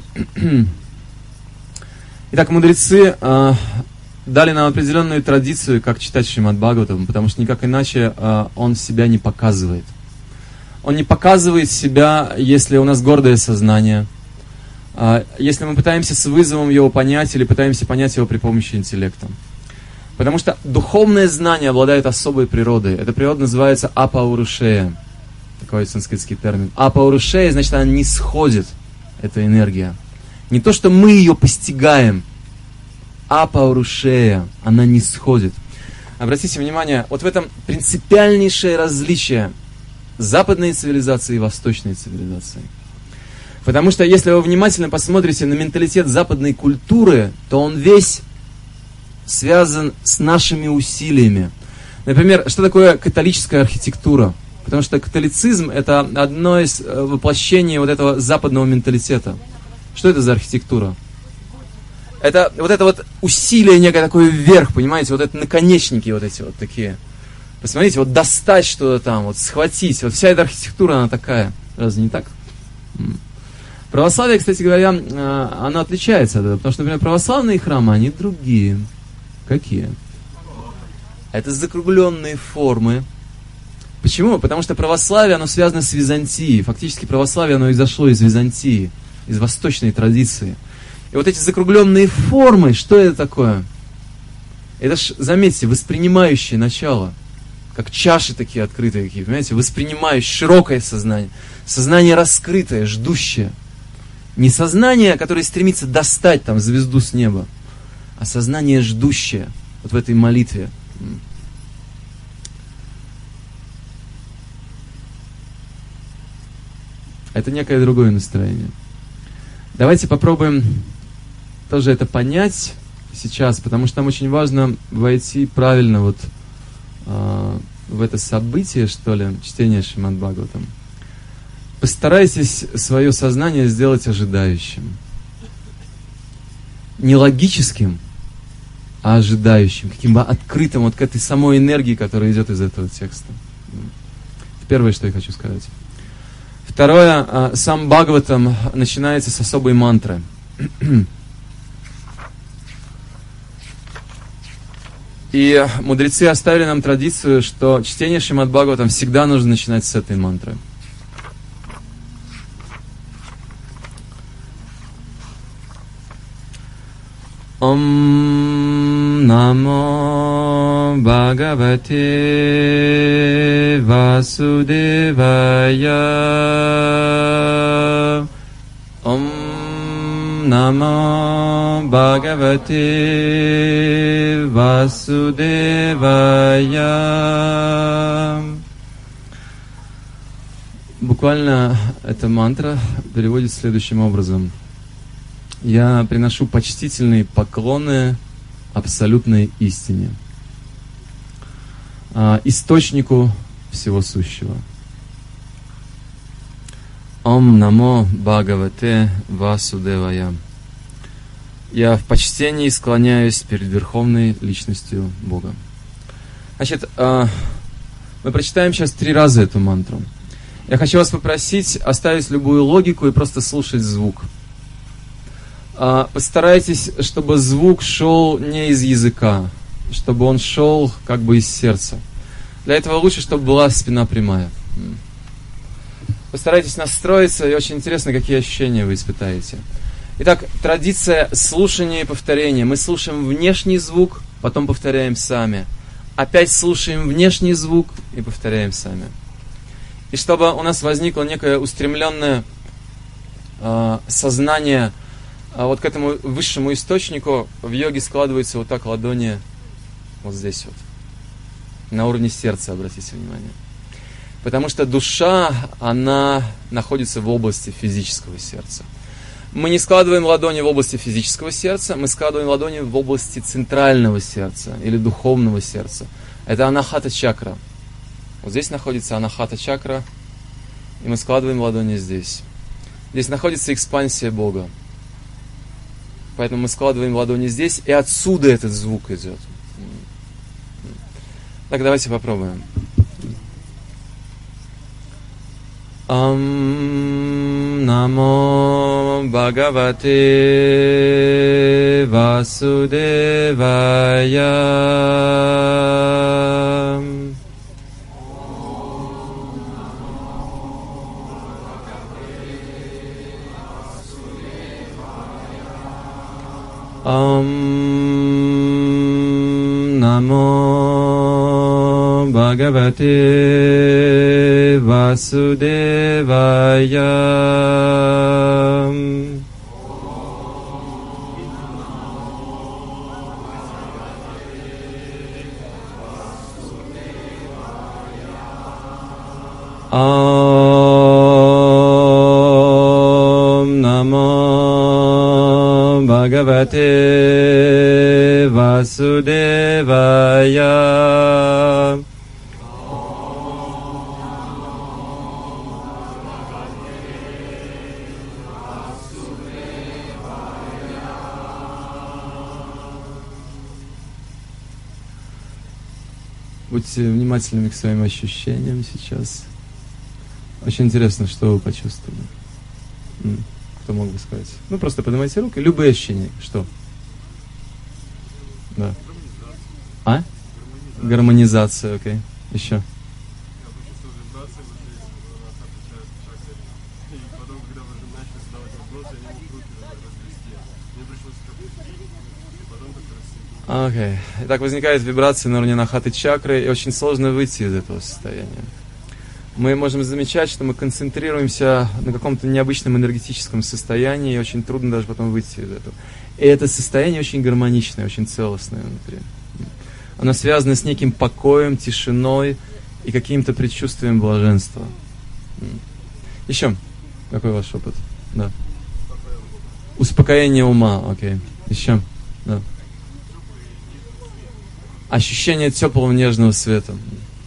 Итак, мудрецы а, дали нам определенную традицию, как читать Шримад Бхагаватам, потому что никак иначе а, он себя не показывает. Он не показывает себя, если у нас гордое сознание, а, если мы пытаемся с вызовом его понять или пытаемся понять его при помощи интеллекта. Потому что духовное знание обладает особой природой. Эта природа называется апаурушея. Такой санскритский термин. Апаурушея, значит, она не сходит, эта энергия. Не то, что мы ее постигаем. Апаурушея, она не сходит. Обратите внимание, вот в этом принципиальнейшее различие западной цивилизации и восточной цивилизации. Потому что если вы внимательно посмотрите на менталитет западной культуры, то он весь связан с нашими усилиями. Например, что такое католическая архитектура? Потому что католицизм – это одно из воплощений вот этого западного менталитета. Что это за архитектура? Это вот это вот усилие некое такое вверх, понимаете? Вот это наконечники вот эти вот такие. Посмотрите, вот достать что-то там, вот схватить. Вот вся эта архитектура, она такая. Разве не так? Православие, кстати говоря, оно отличается от этого. Потому что, например, православные храмы, они другие. Какие? Это закругленные формы. Почему? Потому что православие, оно связано с Византией. Фактически православие, оно изошло из Византии, из восточной традиции. И вот эти закругленные формы, что это такое? Это ж, заметьте, воспринимающее начало. Как чаши такие открытые, такие, понимаете? Воспринимающее, широкое сознание. Сознание раскрытое, ждущее. Не сознание, которое стремится достать там звезду с неба, а сознание ждущее вот в этой молитве. Это некое другое настроение. Давайте попробуем тоже это понять сейчас, потому что нам очень важно войти правильно вот э, в это событие, что ли, чтения Шримад Бхагаватам. Постарайтесь свое сознание сделать ожидающим. Не логическим, а ожидающим, каким бы открытым вот к этой самой энергии, которая идет из этого текста. Это первое, что я хочу сказать. Второе, сам Бхагаватам начинается с особой мантры. И мудрецы оставили нам традицию, что чтение Шримад Бхагаватам всегда нужно начинать с этой мантры. Ом намо Бхагавате Васудевая. Ом намо Бхагавате Васудевая. Буквально эта мантра переводится следующим образом. Я приношу почтительные поклоны абсолютной истине, источнику всего сущего. Ом намо Бхагавате Васудевая. Я в почтении склоняюсь перед Верховной Личностью Бога. Значит, мы прочитаем сейчас три раза эту мантру. Я хочу вас попросить оставить любую логику и просто слушать звук. Постарайтесь, чтобы звук шел не из языка, чтобы он шел как бы из сердца. Для этого лучше, чтобы была спина прямая. Постарайтесь настроиться, и очень интересно, какие ощущения вы испытаете. Итак, традиция слушания и повторения. Мы слушаем внешний звук, потом повторяем сами. Опять слушаем внешний звук и повторяем сами. И чтобы у нас возникло некое устремленное э, сознание А вот к этому высшему источнику в йоге складываются вот так ладони вот здесь вот. На уровне сердца, обратите внимание. Потому что душа, она находится в области физического сердца. Мы не складываем ладони в области физического сердца, мы складываем ладони в области центрального сердца или духовного сердца. Это анахата чакра. Вот здесь находится анахата чакра, и мы складываем ладони здесь. Здесь находится экспансия Бога. Поэтому мы складываем ладони здесь, и отсюда этот звук идет. Так, давайте попробуем. Ам намо Бхагавате Васудевая. Ам намо Бхагавате Васудевая. Ам намо Bhagavate Vasudevaya. Будьте внимательными к своим ощущениям сейчас. Очень интересно, что вы почувствовали. Кто мог бы сказать? Ну, просто поднимайте руки. Любые ощущения. Что? Да. А? Гармонизация, окей. Еще. Окей. Okay. Итак, возникает вибрация на уровне анахаты чакры, и очень сложно выйти из этого состояния. Мы можем замечать, что мы концентрируемся на каком-то необычном энергетическом состоянии, и очень трудно даже потом выйти из этого. И это состояние очень гармоничное, очень целостное внутри. Оно связано с неким покоем, тишиной и каким-то предчувствием блаженства. Еще. Какой ваш опыт? Да. Успокоение ума, окей. Еще. Да. Ощущение теплого нежного света.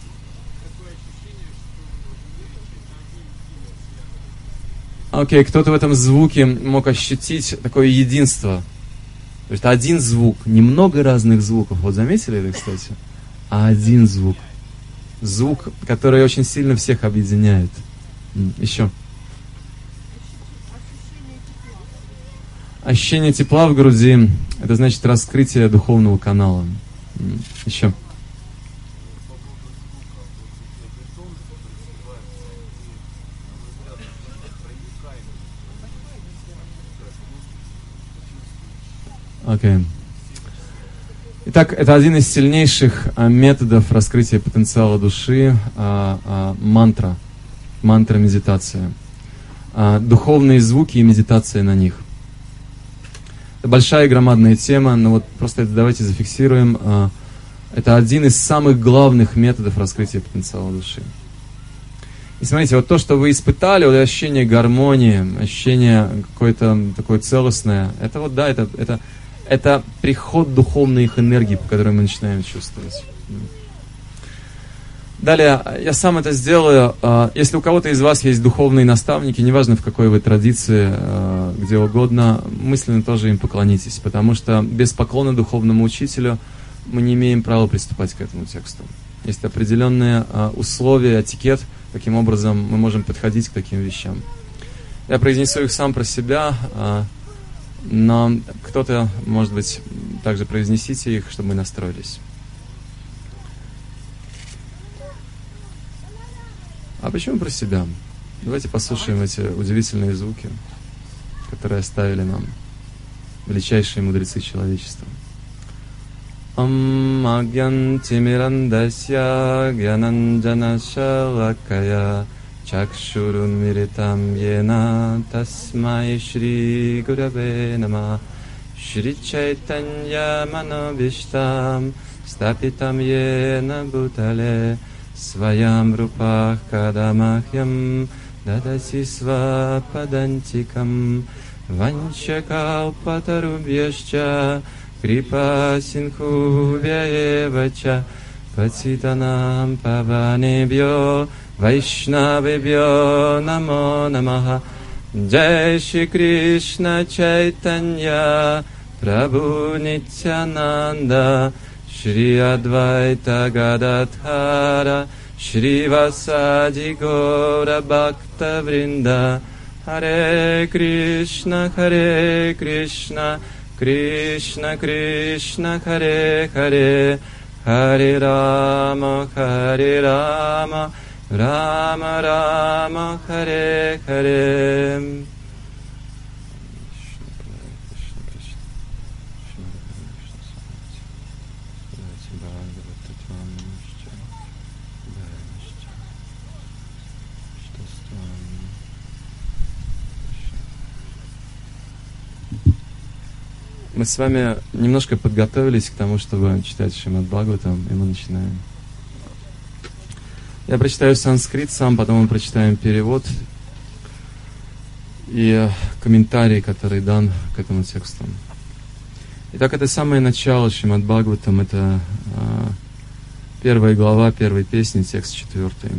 Окей, okay, кто-то в этом звуке мог ощутить такое единство. То есть один звук, не много разных звуков. Вот заметили это, кстати? А один звук. Звук, который очень сильно всех объединяет. Еще. Ощущение тепла в груди, это значит раскрытие духовного канала. Еще. Окей. Okay. Итак, это один из сильнейших а, методов раскрытия потенциала души, а, а, мантра, мантра медитация, а, духовные звуки и медитация на них. Это большая и громадная тема, но вот просто это давайте зафиксируем. А, это один из самых главных методов раскрытия потенциала души. И смотрите, вот то, что вы испытали, вот ощущение гармонии, ощущение какое-то такое целостное, это вот, да, это, это, это приход духовной их энергии, по которой мы начинаем чувствовать. Далее, я сам это сделаю. Если у кого-то из вас есть духовные наставники, неважно в какой вы традиции, где угодно, мысленно тоже им поклонитесь, потому что без поклона духовному учителю мы не имеем права приступать к этому тексту. Есть определенные условия, этикет, каким образом мы можем подходить к таким вещам. Я произнесу их сам про себя, но кто-то, может быть, также произнесите их, чтобы мы настроились. А почему про себя? Давайте послушаем эти удивительные звуки, которые оставили нам величайшие мудрецы человечества. Ам агьянти мирандасья гьянанджана шалакая чакшурун миритам йена тасмай шри гураве нама шри чайтанья манобиштам стапитам йена бутале Сваям рупах кадамахьям дадаси свападантикам ванчакалпатарубьяшча крипа синху вяевача патитанам паванебьо вайшнавебьо намо намаха Джай Шри Кришна Чайтанья Прабху Нитянанда Шри Адвайта Гададхара Шри Васади Гора Бхакта Вринда Харе Кришна Харе Кришна Кришна Кришна Харе Харе Харе Рама Харе Рама Рама Рама Харе Харе. Мы с вами немножко подготовились к тому, чтобы читать Шримад Бхагаватам, и мы начинаем. Я прочитаю санскрит сам, потом мы прочитаем перевод и комментарий, который дан к этому тексту. Итак, это самое начало Шримад Бхагаватам, это а, первая глава первой песни, текст четвертый.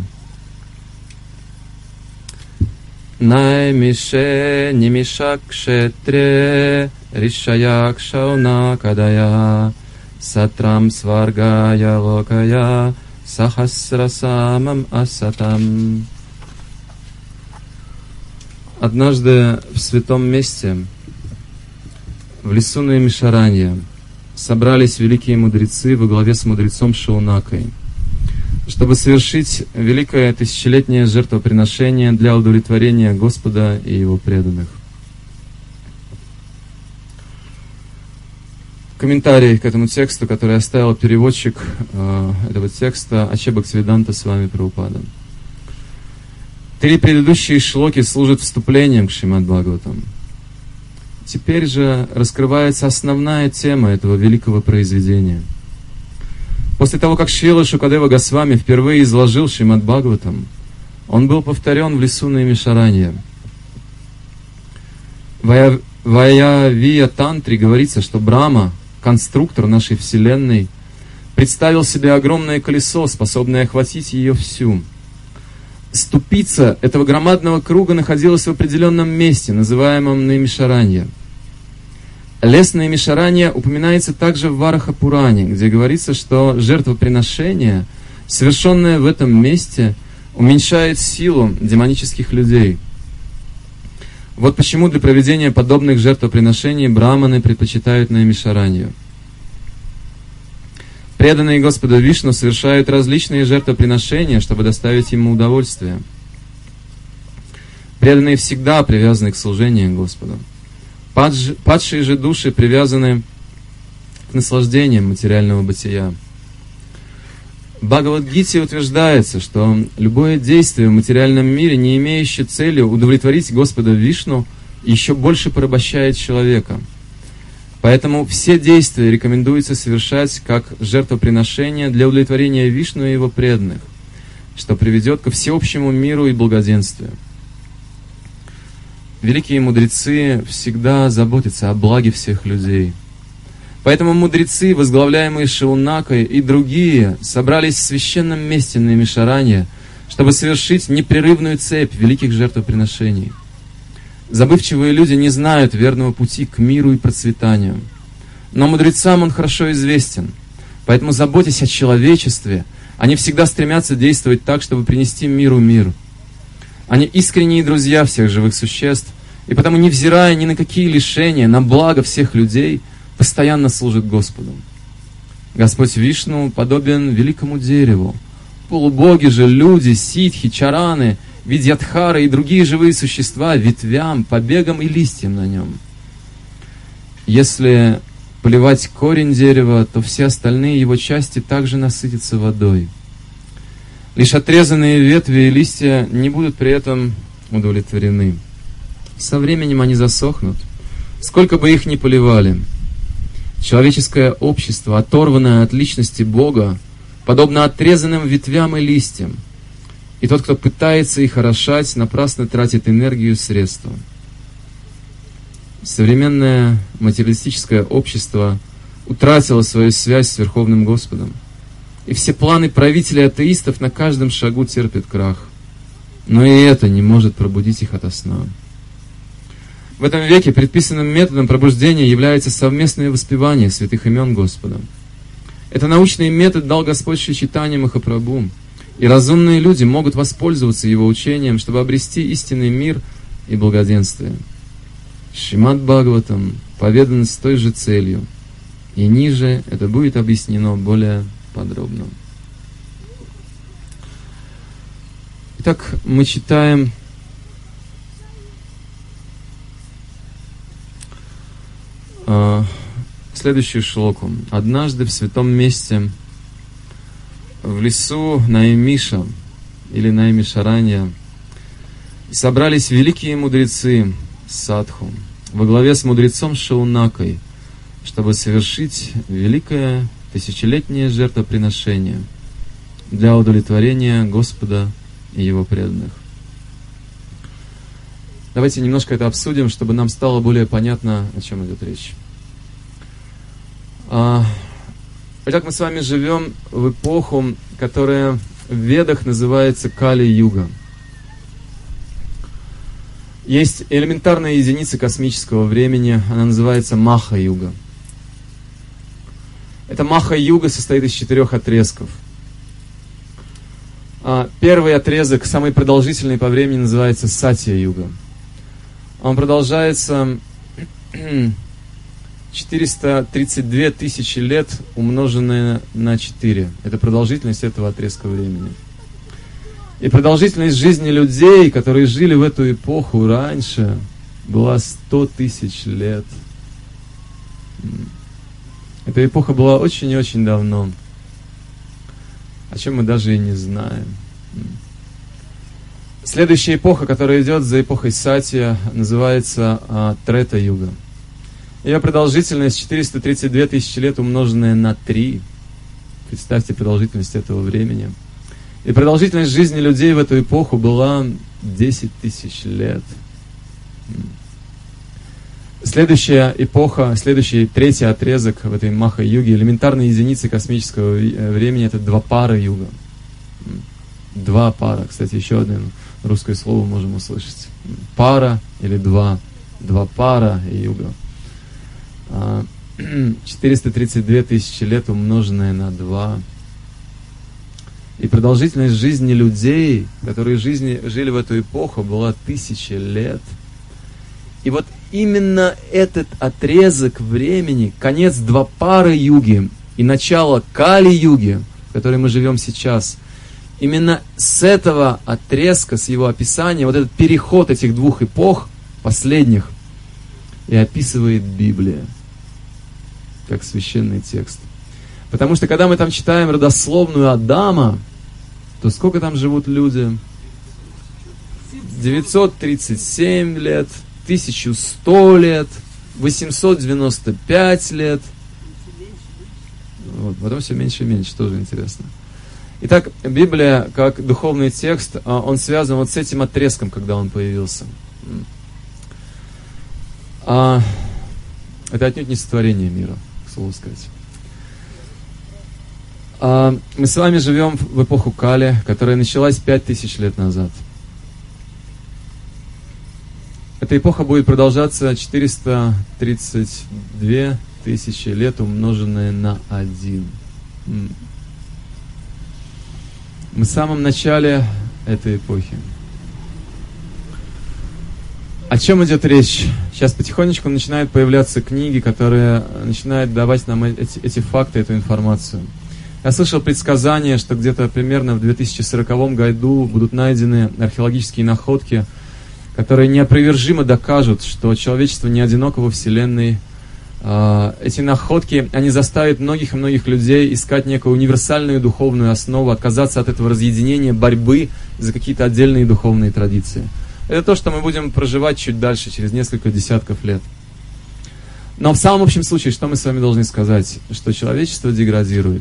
Наймише нимиша кшетре ришая кшауна кадая сатрам сваргая локая сахасрасамам асатам. Однажды в святом месте, в лесу Наймишаранья, собрались великие мудрецы во главе с мудрецом Шаунакой, чтобы совершить великое тысячелетнее жертвоприношение для удовлетворения Господа и Его преданных. Комментарий к этому тексту, который оставил переводчик э, этого текста Аче Бхактивиданта Свами Прабхупада. Три предыдущие шлоки служат вступлением к Шримад Бхагаватам. Теперь же раскрывается основная тема этого великого произведения. После того, как Шрила Шукадева Госвами впервые изложил Шримад Бхагаватам, он был повторен в лесу Наймишаранья. В Ваявия Тантре говорится, что Брахма, конструктор нашей Вселенной, представил себе огромное колесо, способное охватить ее всю. Ступица этого громадного круга находилась в определенном месте, называемом Наймишаранья. Лес Наймишаранья упоминается также в Вараха-Пуране, где говорится, что жертвоприношение, совершенное в этом месте, уменьшает силу демонических людей. Вот почему для проведения подобных жертвоприношений браманы предпочитают Наймишаранью. Преданные Господу Вишну совершают различные жертвоприношения, чтобы доставить ему удовольствие. Преданные всегда привязаны к служению Господу. Падж, падшие же души привязаны к наслаждениям материального бытия. В Бхагавад-гите утверждается, что любое действие в материальном мире, не имеющее целью удовлетворить Господа Вишну, еще больше порабощает человека. Поэтому все действия рекомендуется совершать как жертвоприношение для удовлетворения Вишну и его преданных, что приведет ко всеобщему миру и благоденствию. Великие мудрецы всегда заботятся о благе всех людей. Поэтому мудрецы, возглавляемые Шаунакой, и другие собрались в священном месте Наймишаранья, чтобы совершить непрерывную цепь великих жертвоприношений. Забывчивые люди не знают верного пути к миру и процветанию. Но мудрецам он хорошо известен. Поэтому, заботясь о человечестве, они всегда стремятся действовать так, чтобы принести миру мир. Они искренние друзья всех живых существ, и потому, невзирая ни на какие лишения, на благо всех людей, постоянно служат Господу. Господь Вишну подобен великому дереву. Полубоги же, люди, ситхи, чараны, видьядхары и другие живые существа ветвям, побегам и листьям на нем. Если поливать корень дерева, то все остальные его части также насытятся водой. Лишь отрезанные ветви и листья не будут при этом удовлетворены. Со временем они засохнут, сколько бы их ни поливали. Человеческое общество, оторванное от личности Бога, подобно отрезанным ветвям и листьям. И тот, кто пытается их орошать, напрасно тратит энергию и средства. Современное материалистическое общество утратило свою связь с Верховным Господом. И все планы правителей атеистов на каждом шагу терпят крах. Но и это не может пробудить их ото сна. В этом веке предписанным методом пробуждения является совместное воспевание святых имен Господа. Это научный метод дал Господь Шри Чайтанья Махапрабху. И разумные люди могут воспользоваться его учением, чтобы обрести истинный мир и благоденствие. Шримад Бхагаватам поведан с той же целью, и ниже это будет объяснено более подробно. Итак, мы читаем э, следующую шлоку. «Однажды в святом месте, в лесу Наймиша, или Наймишаранья, собрались великие мудрецы садху во главе с мудрецом Шаунакой, чтобы совершить великое тысячелетнее жертвоприношение для удовлетворения Господа и Его преданных». Давайте немножко это обсудим, чтобы нам стало более понятно, о чем идет речь. Итак, мы с вами живем в эпоху, которая в Ведах называется Кали-юга. Есть элементарная единица космического времени, она называется Маха-юга. Эта Маха-юга состоит из четырех отрезков. Первый отрезок, самый продолжительный по времени, называется Сатья-юга. Он продолжается четыреста тридцать две тысячи лет, умноженное на четыре. Это продолжительность этого отрезка времени. И продолжительность жизни людей, которые жили в эту эпоху раньше, была сто тысяч лет. Эта эпоха была очень и очень давно, о чем мы даже и не знаем. Следующая эпоха, которая идет за эпохой Сатья, называется а, Трета-юга. Ее продолжительность четыреста тридцать две тысячи лет, умноженная на три. Представьте продолжительность этого времени. И продолжительность жизни людей в эту эпоху была десять тысяч лет. Следующая эпоха, следующий третий отрезок в этой Маха-юге, элементарные единицы космического времени, это Двапара-юга. Два пара. Кстати, еще одно русское слово можем услышать. Пара или два. Два пара и юга. четыреста тридцать две тысячи лет, умноженное на два. И продолжительность жизни людей, которые жизни, жили в эту эпоху, была тысяча лет. И вот именно этот отрезок времени, конец Двапара-юги и начало Кали-юги, в которой мы живем сейчас, именно с этого отрезка, с его описания, вот этот переход этих двух эпох, последних, и описывает Библия, как священный текст. Потому что, когда мы там читаем родословную Адама, то сколько там живут люди? девятьсот тридцать семь лет, тысяча сто лет, восемьсот девяносто пять лет. Вот, потом все меньше и меньше, тоже интересно. Итак, Библия, как духовный текст, он связан вот с этим отрезком, когда он появился. А это отнюдь не сотворение мира, к слову сказать. А мы с вами живем в эпоху Кали, которая началась пять тысяч лет назад. Эта эпоха будет продолжаться четыреста тридцать две тысячи лет, умноженное на один. Мы в самом начале этой эпохи. О чем идет речь? Сейчас потихонечку начинают появляться книги, которые начинают давать нам эти, эти факты, эту информацию. Я слышал предсказание, что где-то примерно в две тысячи сороковом году будут найдены археологические находки, которые неопровержимо докажут, что человечество не одиноко во Вселенной. Эти находки, они заставят многих и многих людей искать некую универсальную духовную основу, отказаться от этого разъединения, борьбы за какие-то отдельные духовные традиции. Это то, что мы будем проживать чуть дальше, через несколько десятков лет. Но в самом общем случае, что мы с вами должны сказать? Что человечество деградирует.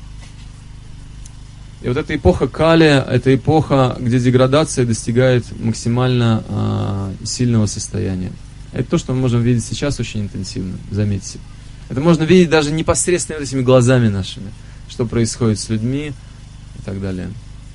И вот эта эпоха Кали, это эпоха, где деградация достигает максимально а, сильного состояния. Это то, что мы можем видеть сейчас очень интенсивно, заметьте. Это можно видеть даже непосредственно этими глазами нашими, что происходит с людьми и так далее.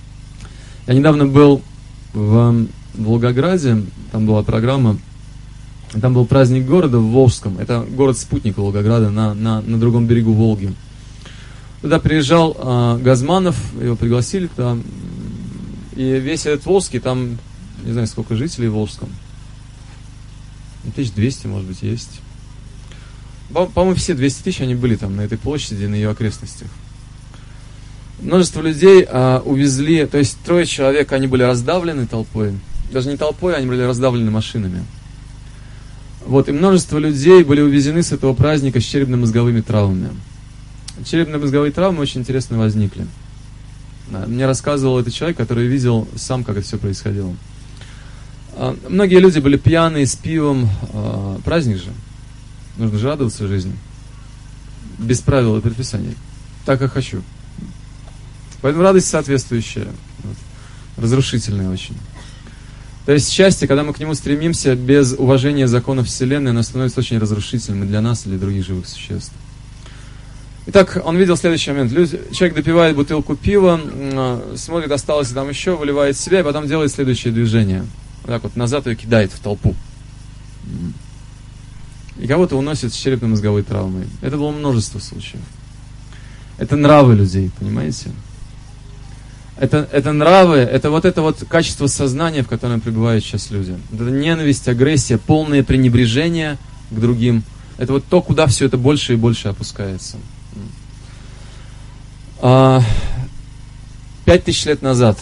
Я недавно был в Волгограде, там была программа, там был праздник города в Волжском, это город-спутник Волгограда на, на, на другом берегу Волги. Туда приезжал э, Газманов, его пригласили туда, и весь этот Волжский, там, не знаю, сколько жителей в Волжском, тысяч двести, может быть, есть. По-моему, все двести тысяч, они были там на этой площади, на ее окрестностях. Множество людей а, увезли, то есть трое человек, они были раздавлены толпой. Даже не толпой, они были раздавлены машинами. Вот, и множество людей были увезены с этого праздника с черепно-мозговыми травмами. Черепно-мозговые травмы очень интересно возникли. Мне рассказывал этот человек, который видел сам, как это все происходило. А, многие люди были пьяные, с пивом. А, праздник же. Нужно же радоваться жизни. Без правил и предписаний. Так, как хочу. Поэтому радость соответствующая. Вот. Разрушительная очень. То есть счастье, когда мы к нему стремимся без уважения законов Вселенной, оно становится очень разрушительным и для нас, и для других живых существ. Итак, он видел следующий момент. Люди, человек допивает бутылку пива, смотрит, осталось там еще, выливает в себя, и потом делает следующее движение. Вот так вот назад ее кидает в толпу. И кого-то уносит с черепно-мозговой травмой. Это было множество случаев. Это нравы людей, понимаете? Это, это нравы, это вот это вот качество сознания, в котором пребывают сейчас люди. Это ненависть, агрессия, полное пренебрежение к другим. Это вот то, куда все это больше и больше опускается. Пять тысяч лет назад,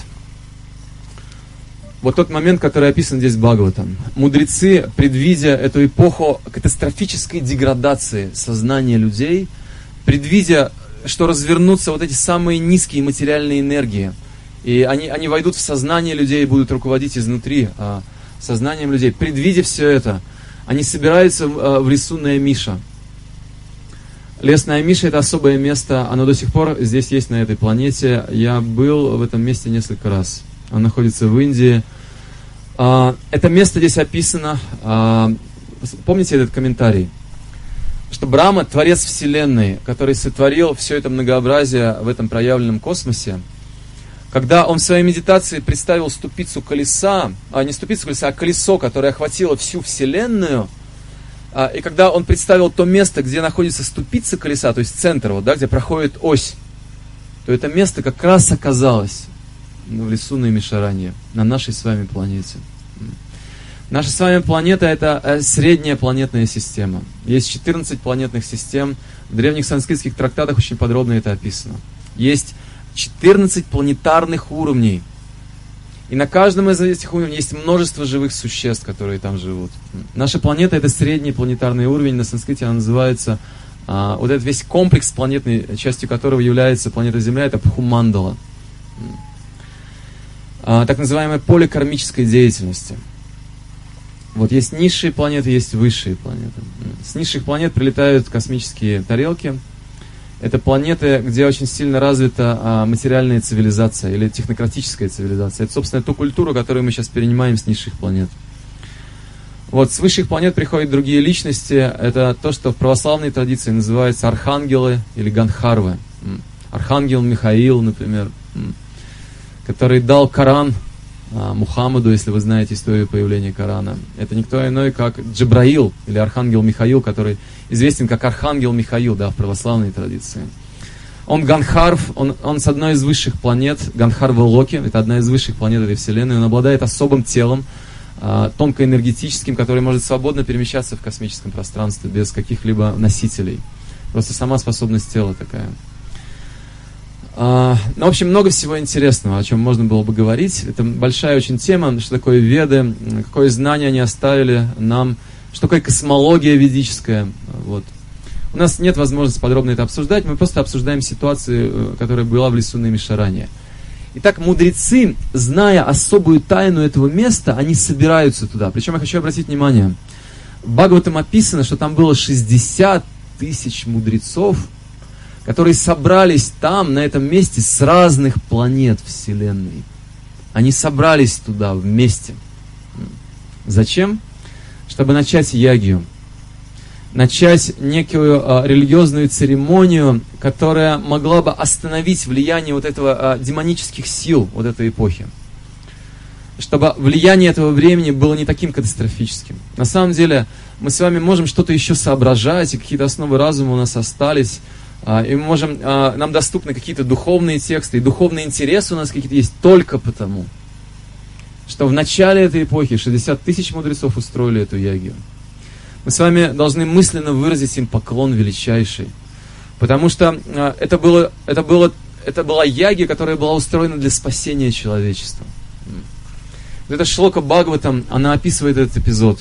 вот тот момент, который описан здесь Бхагаватам, мудрецы, предвидя эту эпоху катастрофической деградации сознания людей, предвидя, что развернутся вот эти самые низкие материальные энергии, и они, они войдут в сознание людей и будут руководить изнутри а, сознанием людей, предвидя все это, они собираются в, в лесу Наймиша. Лес Наймиша — это особое место, оно до сих пор здесь есть, на этой планете. Я был в этом месте несколько раз. Оно находится в Индии. Это место здесь описано. Помните этот комментарий? Что Брахма — творец Вселенной, который сотворил все это многообразие в этом проявленном космосе. Когда он в своей медитации представил ступицу колеса, а не ступицу колеса, а колесо, которое охватило всю Вселенную, и когда он представил то место, где находится ступица колеса, то есть центр, вот, да, где проходит ось, то это место как раз оказалось в лесу Наймишарани, на нашей с вами планете. Наша с вами планета — это средняя планетная система. Есть четырнадцать планетных систем. В древних санскритских трактатах очень подробно это описано. Есть четырнадцать планетарных уровней. И на каждом из этих уровней есть множество живых существ, которые там живут. Наша планета — это средний планетарный уровень. На санскрите она называется, а, вот этот весь комплекс планетный, частью которого является планета Земля, это Бхумандала. А, так называемое поле кармической деятельности. Вот есть низшие планеты, есть высшие планеты. С низших планет прилетают космические тарелки. Это планеты, где очень сильно развита а, материальная цивилизация или технократическая цивилизация. Это, собственно, ту культуру, которую мы сейчас перенимаем с низших планет. Вот с высших планет приходят другие личности. Это то, что в православной традиции называется архангелы или ганхарвы. Архангел Михаил, например, который дал Коран а, Мухаммаду, если вы знаете историю появления Корана. Это никто иной, как Джабраил или архангел Михаил, который известен как Архангел Михаил, да, в православной традиции. Он Ганхарв, он, он с одной из высших планет, Ганхарва Локи, это одна из высших планет этой Вселенной, он обладает особым телом, э, тонкоэнергетическим, который может свободно перемещаться в космическом пространстве, без каких-либо носителей. Просто сама способность тела такая. Э, ну, в общем, много всего интересного, о чем можно было бы говорить. Это большая очень тема, что такое Веды, какое знание они оставили нам, что такое космология ведическая. Вот. У нас нет возможности подробно это обсуждать, мы просто обсуждаем ситуацию, которая была в лесу Наймишарани. Итак, мудрецы, зная особую тайну этого места, они собираются туда. Причем я хочу обратить внимание, в Бхагаватам описано, что там было шестьдесят тысяч мудрецов, которые собрались там, на этом месте, с разных планет Вселенной. Они собрались туда вместе. Зачем? Чтобы начать ягью, начать некую а, религиозную церемонию, которая могла бы остановить влияние вот этого а, демонических сил вот этой эпохи. Чтобы влияние этого времени было не таким катастрофическим. На самом деле, мы с вами можем что-то еще соображать, и какие-то основы разума у нас остались, а, и мы можем, а, нам доступны какие-то духовные тексты, и духовные интересы у нас какие-то есть только потому, что в начале этой эпохи шестьдесят тысяч мудрецов устроили эту ягью. Мы с вами должны мысленно выразить им поклон величайший. Потому что э, это, было, это, было, это была ягья, которая была устроена для спасения человечества. Вот эта шлока Бхагаватам, она описывает этот эпизод.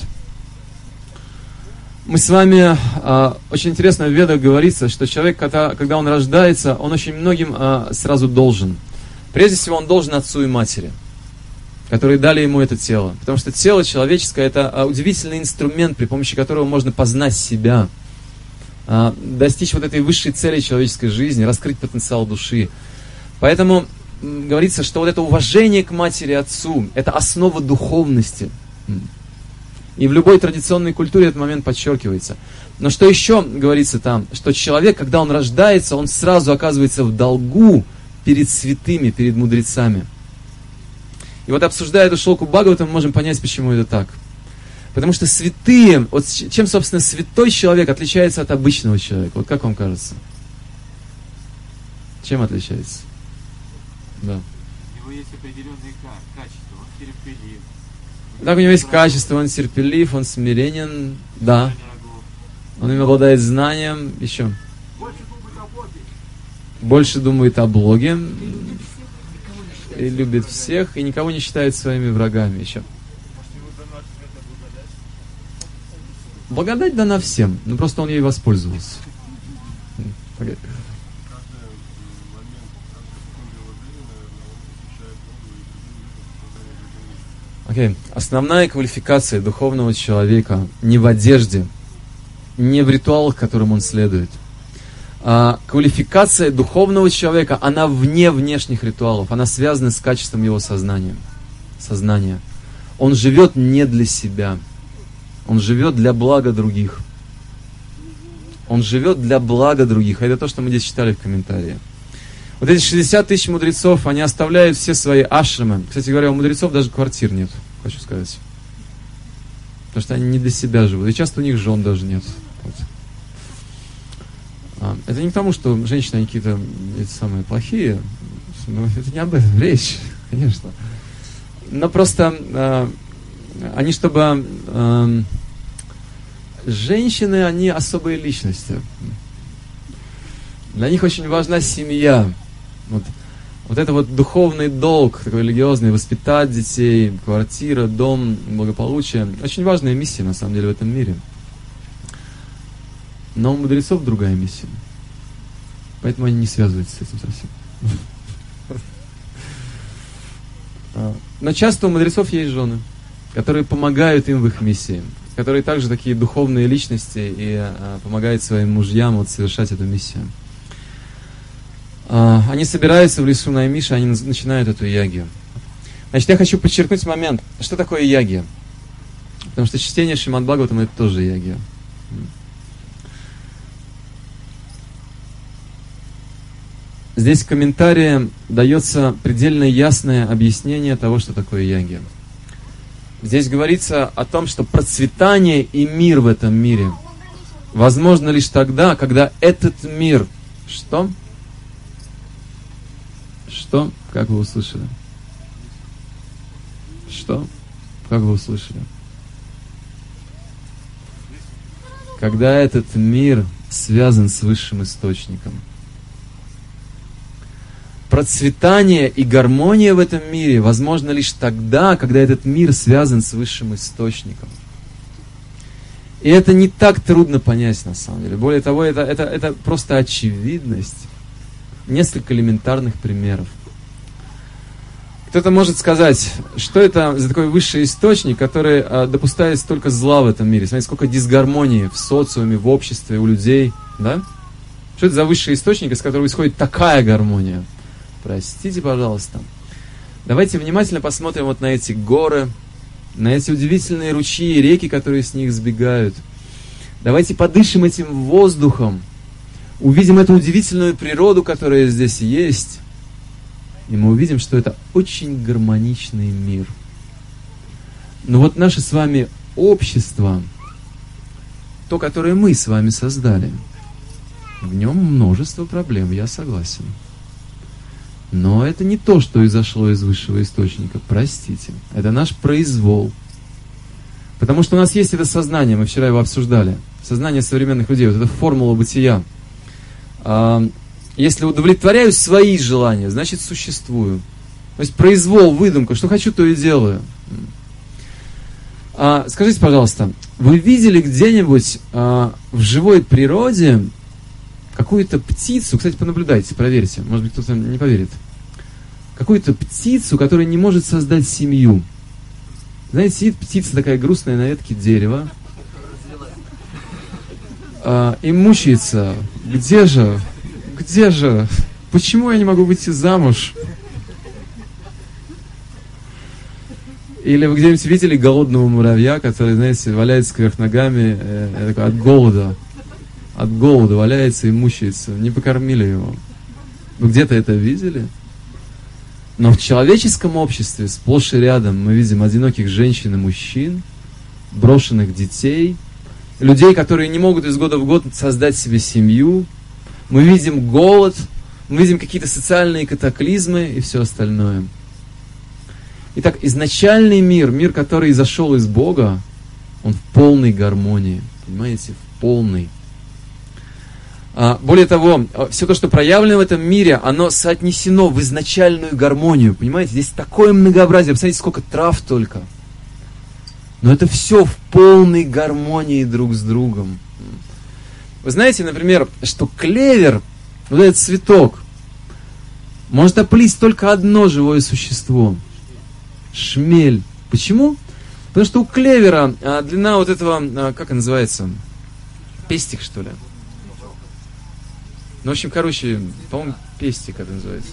Мы с вами, э, очень интересно в Ведах говорится, что человек, когда, когда он рождается, он очень многим э, сразу должен. Прежде всего, он должен отцу и матери, которые дали ему это тело. Потому что тело человеческое — это удивительный инструмент, при помощи которого можно познать себя, достичь вот этой высшей цели человеческой жизни, раскрыть потенциал души. Поэтому говорится, что вот это уважение к матери и отцу — это основа духовности. И в любой традиционной культуре этот момент подчеркивается. Но что еще говорится там? Что человек, когда он рождается, он сразу оказывается в долгу перед святыми, перед мудрецами. И вот обсуждая эту шлоку Бхагавата, мы можем понять, почему это так. Потому что святые, вот чем, собственно, святой человек отличается от обычного человека? Вот как вам кажется? Чем отличается? Да. У него есть определенные качества, он терпелив. Так, у него есть качество, он терпелив, он смиренен, да. Он обладает знанием, еще. Больше думает о Боге. И любит всех, и никого не считает своими врагами еще. Благодать дана всем, но просто он ей воспользовался. Okay. Основная квалификация духовного человека не в одежде, не в ритуалах, которым он следует. А квалификация духовного человека, она вне внешних ритуалов, она связана с качеством его сознания. сознания. Он живет не для себя, он живет для блага других. Он живет для блага других. А это то, что мы здесь читали в комментарии. Вот эти шестьдесят тысяч мудрецов, они оставляют все свои ашрамы. Кстати говоря, у мудрецов даже квартир нет, хочу сказать. Потому что они не для себя живут. И часто у них жен даже нет. Вот. А, это не к тому, что женщины они какие-то эти самые плохие. Но это не об этом речь, конечно. Но просто э, они, чтобы... Э, женщины, они особые личности. Для них очень важна семья. Вот, вот это вот духовный долг, такой религиозный, воспитать детей, квартира, дом, благополучие. Очень важная миссия, на самом деле, в этом мире. Но у мудрецов другая миссия. Поэтому они не связываются с этим совсем. Но часто у мудрецов есть жены, которые помогают им в их миссии, которые также такие духовные личности и помогают своим мужьям вот совершать эту миссию. Они собираются в лесу Наймиша, они начинают эту ягью. Значит, я хочу подчеркнуть момент, что такое ягья. Потому что чтение Шримад Бхагаватам это тоже ягья. Здесь в комментарии дается предельно ясное объяснение того, что такое ягья. Здесь говорится о том, что процветание и мир в этом мире возможно лишь тогда, когда этот мир... Что? Что? Как вы услышали? Что? Как вы услышали? Когда этот мир связан с высшим источником. Процветание и гармония в этом мире возможно лишь тогда, когда этот мир связан с высшим источником. И это не так трудно понять на самом деле. Более того, это, это, это просто очевидность. Несколько элементарных примеров. Кто-то может сказать, что это за такой высший источник, который а, допускает столько зла в этом мире. Смотрите, сколько дисгармонии в социуме, в обществе, у людей. Да? Что это за высший источник, из которого исходит такая гармония? Простите, пожалуйста. Давайте внимательно посмотрим вот на эти горы, на эти удивительные ручьи и реки, которые с них сбегают. Давайте подышим этим воздухом, увидим эту удивительную природу, которая здесь есть, и мы увидим, что это очень гармоничный мир. Но вот наше с вами общество, то, которое мы с вами создали, в нем множество проблем, я согласен. Но это не то, что изошло из высшего источника, простите. Это наш произвол. Потому что у нас есть это сознание, мы вчера его обсуждали. Сознание современных людей, вот эта формула бытия. Если удовлетворяю свои желания, значит существую. То есть произвол, выдумка, что хочу, то и делаю. А, скажите, пожалуйста, вы видели где-нибудь а, в живой природе какую-то птицу, кстати, понаблюдайте, проверьте, может быть, кто-то не поверит, какую-то птицу, которая не может создать семью. Знаете, сидит птица такая грустная на ветке дерева а, и мучается. Где же? Где же? Почему я не могу выйти замуж? И Или вы где-нибудь видели голодного муравья, который, знаете, валяется кверх ногами э, от голода. От голода валяется и мучается. Не покормили его. Вы где-то это видели? Но в человеческом обществе сплошь и рядом мы видим одиноких женщин и мужчин, брошенных детей, людей, которые не могут из года в год создать себе семью. Мы видим голод, мы видим какие-то социальные катаклизмы и все остальное. Итак, изначальный мир, мир, который изошел из Бога, он в полной гармонии. Понимаете? В полной. А, более того, все то, что проявлено в этом мире, оно соотнесено в изначальную гармонию. Понимаете? Здесь такое многообразие. Посмотрите, сколько трав только. Но это все в полной гармонии друг с другом. Вы знаете, например, что клевер, вот этот цветок, может оплесть только одно живое существо. Шмель. Почему? Потому что у клевера а, длина вот этого, а, как это называется? Пестик, что ли? Ну, в общем, короче, по-моему, пестик это называется.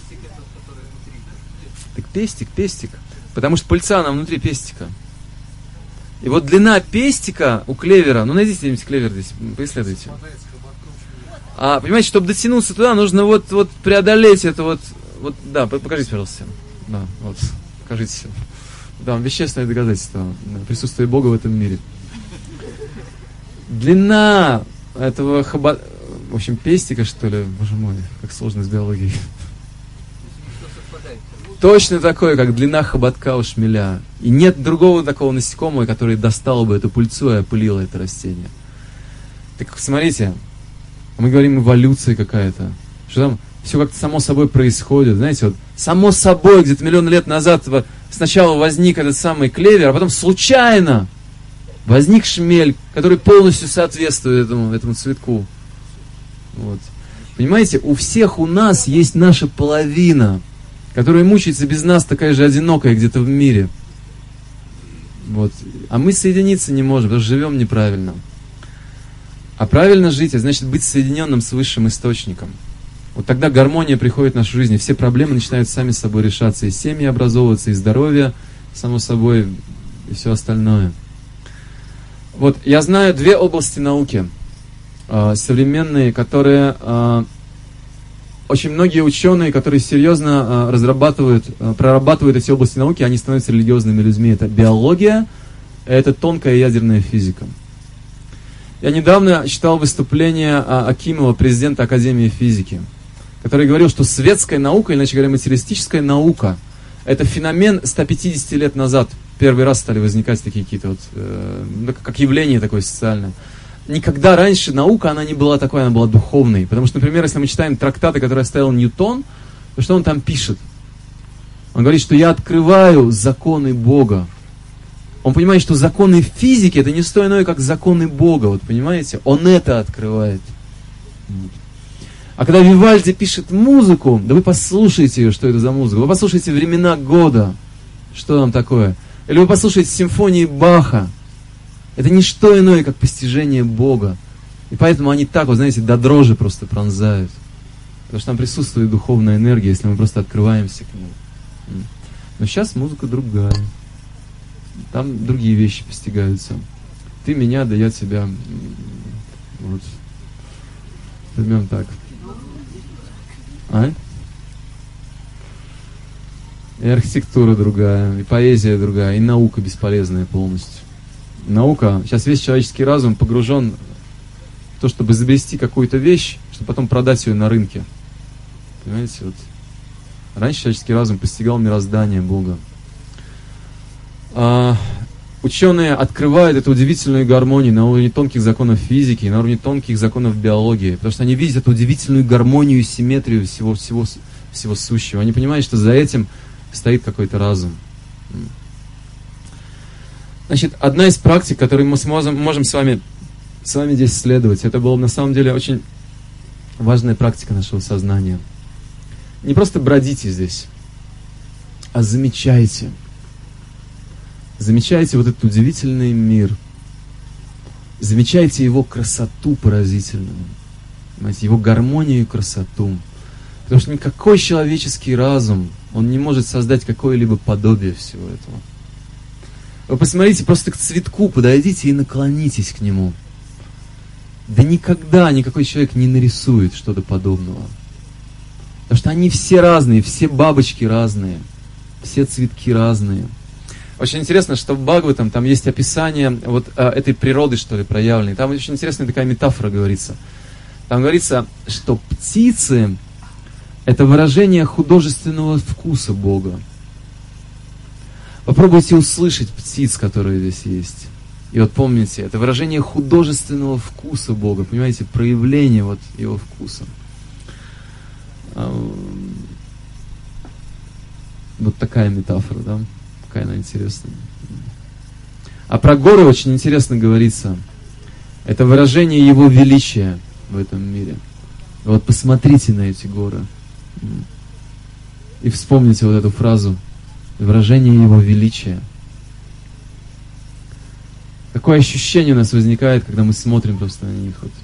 Так пестик, пестик. Потому что пыльца, она внутри пестика. И вот длина пестика у клевера, ну, найдите где-нибудь клевер здесь, поисследуйте. А, понимаете, чтобы дотянуться туда, нужно вот, вот преодолеть это вот, вот, да, покажите, пожалуйста. Да, вот, покажите. Там вещественное доказательство присутствия Бога в этом мире. Длина этого хобота, в общем, пестика, что ли, боже мой, как сложно с биологией. Точно такое, как длина хоботка у шмеля. И нет другого такого насекомого, который достал бы эту пыльцу и опылило это растение. Так смотрите, мы говорим эволюция какая-то. Что там все как-то само собой происходит. Знаете, вот само собой где-то миллионы лет назад сначала возник этот самый клевер, а потом случайно возник шмель, который полностью соответствует этому, этому цветку. Вот. Понимаете, у всех у нас есть наша половина, которая мучается без нас, такая же одинокая где-то в мире. Вот. А мы соединиться не можем, потому что живем неправильно. А правильно жить, это значит быть соединенным с высшим источником. Вот тогда гармония приходит в нашу жизнь, и все проблемы начинают сами с собой решаться, и семьи образовываться, и здоровье, само собой, и все остальное. Вот, я знаю две области науки э, современные, которые э, очень многие ученые, которые серьезно э, разрабатывают, э, прорабатывают эти области науки, они становятся религиозными людьми. Это биология, это тонкая ядерная физика. Я недавно читал выступление э, Акимова, президента Академии физики, который говорил, что светская наука, иначе говоря, материалистическая наука, это феномен ста пятидесяти лет назад. Первый раз стали возникать такие какие-то вот, э, как явление такое социальное. Никогда раньше наука, она не была такой, она была духовной. Потому что, например, если мы читаем трактаты, которые оставил Ньютон, то что он там пишет? Он говорит, что я открываю законы Бога. Он понимает, что законы физики, это не что иное, как законы Бога, вот понимаете? Он это открывает. А когда Вивальди пишет музыку, да вы послушайте ее, что это за музыка. Вы послушайте времена года, что там такое. Или вы послушаете симфонии Баха. Это не что иное, как постижение Бога. И поэтому они так, вот знаете, до дрожи просто пронзают. Потому что там присутствует духовная энергия, если мы просто открываемся к нему. Но сейчас музыка другая. Там другие вещи постигаются. Ты меня, да я тебя. Вот. Возьмем так. А? И архитектура другая, и поэзия другая, и наука бесполезная полностью. Наука, сейчас весь человеческий разум погружен в то, чтобы изобрести какую-то вещь, чтобы потом продать ее на рынке. Понимаете, вот. Раньше человеческий разум постигал мироздание Бога. А, ученые открывают эту удивительную гармонию на уровне тонких законов физики, на уровне тонких законов биологии, потому что они видят эту удивительную гармонию и симметрию всего, всего, всего сущего. Они понимают, что за этим стоит какой-то разум. Значит, одна из практик, которую мы сможем, можем с вами, с вами здесь исследовать, это была на самом деле очень важная практика нашего сознания. Не просто бродите здесь, а замечайте. Замечайте вот этот удивительный мир. Замечайте его красоту поразительную. Понимаете, его гармонию и красоту. Потому что никакой человеческий разум, он не может создать какое-либо подобие всего этого. Вы посмотрите просто к цветку, подойдите и наклонитесь к нему. Да никогда никакой человек не нарисует что-то подобного. Потому что они все разные, все бабочки разные, все цветки разные. Очень интересно, что в Бхагаватам там есть описание вот а, этой природы, что ли, проявленной. Там очень интересная такая метафора говорится. Там говорится, что птицы — это выражение художественного вкуса Бога. Попробуйте услышать птиц, которые здесь есть. И вот помните, это выражение художественного вкуса Бога, понимаете, проявление вот Его вкуса. Вот такая метафора, да? Какая она интересная. А про горы очень интересно говорится. Это выражение Его величия в этом мире. Вот посмотрите на эти горы. И вспомните вот эту фразу. Выражение Его величия. Какое ощущение у нас возникает, когда мы смотрим просто на них. Вот.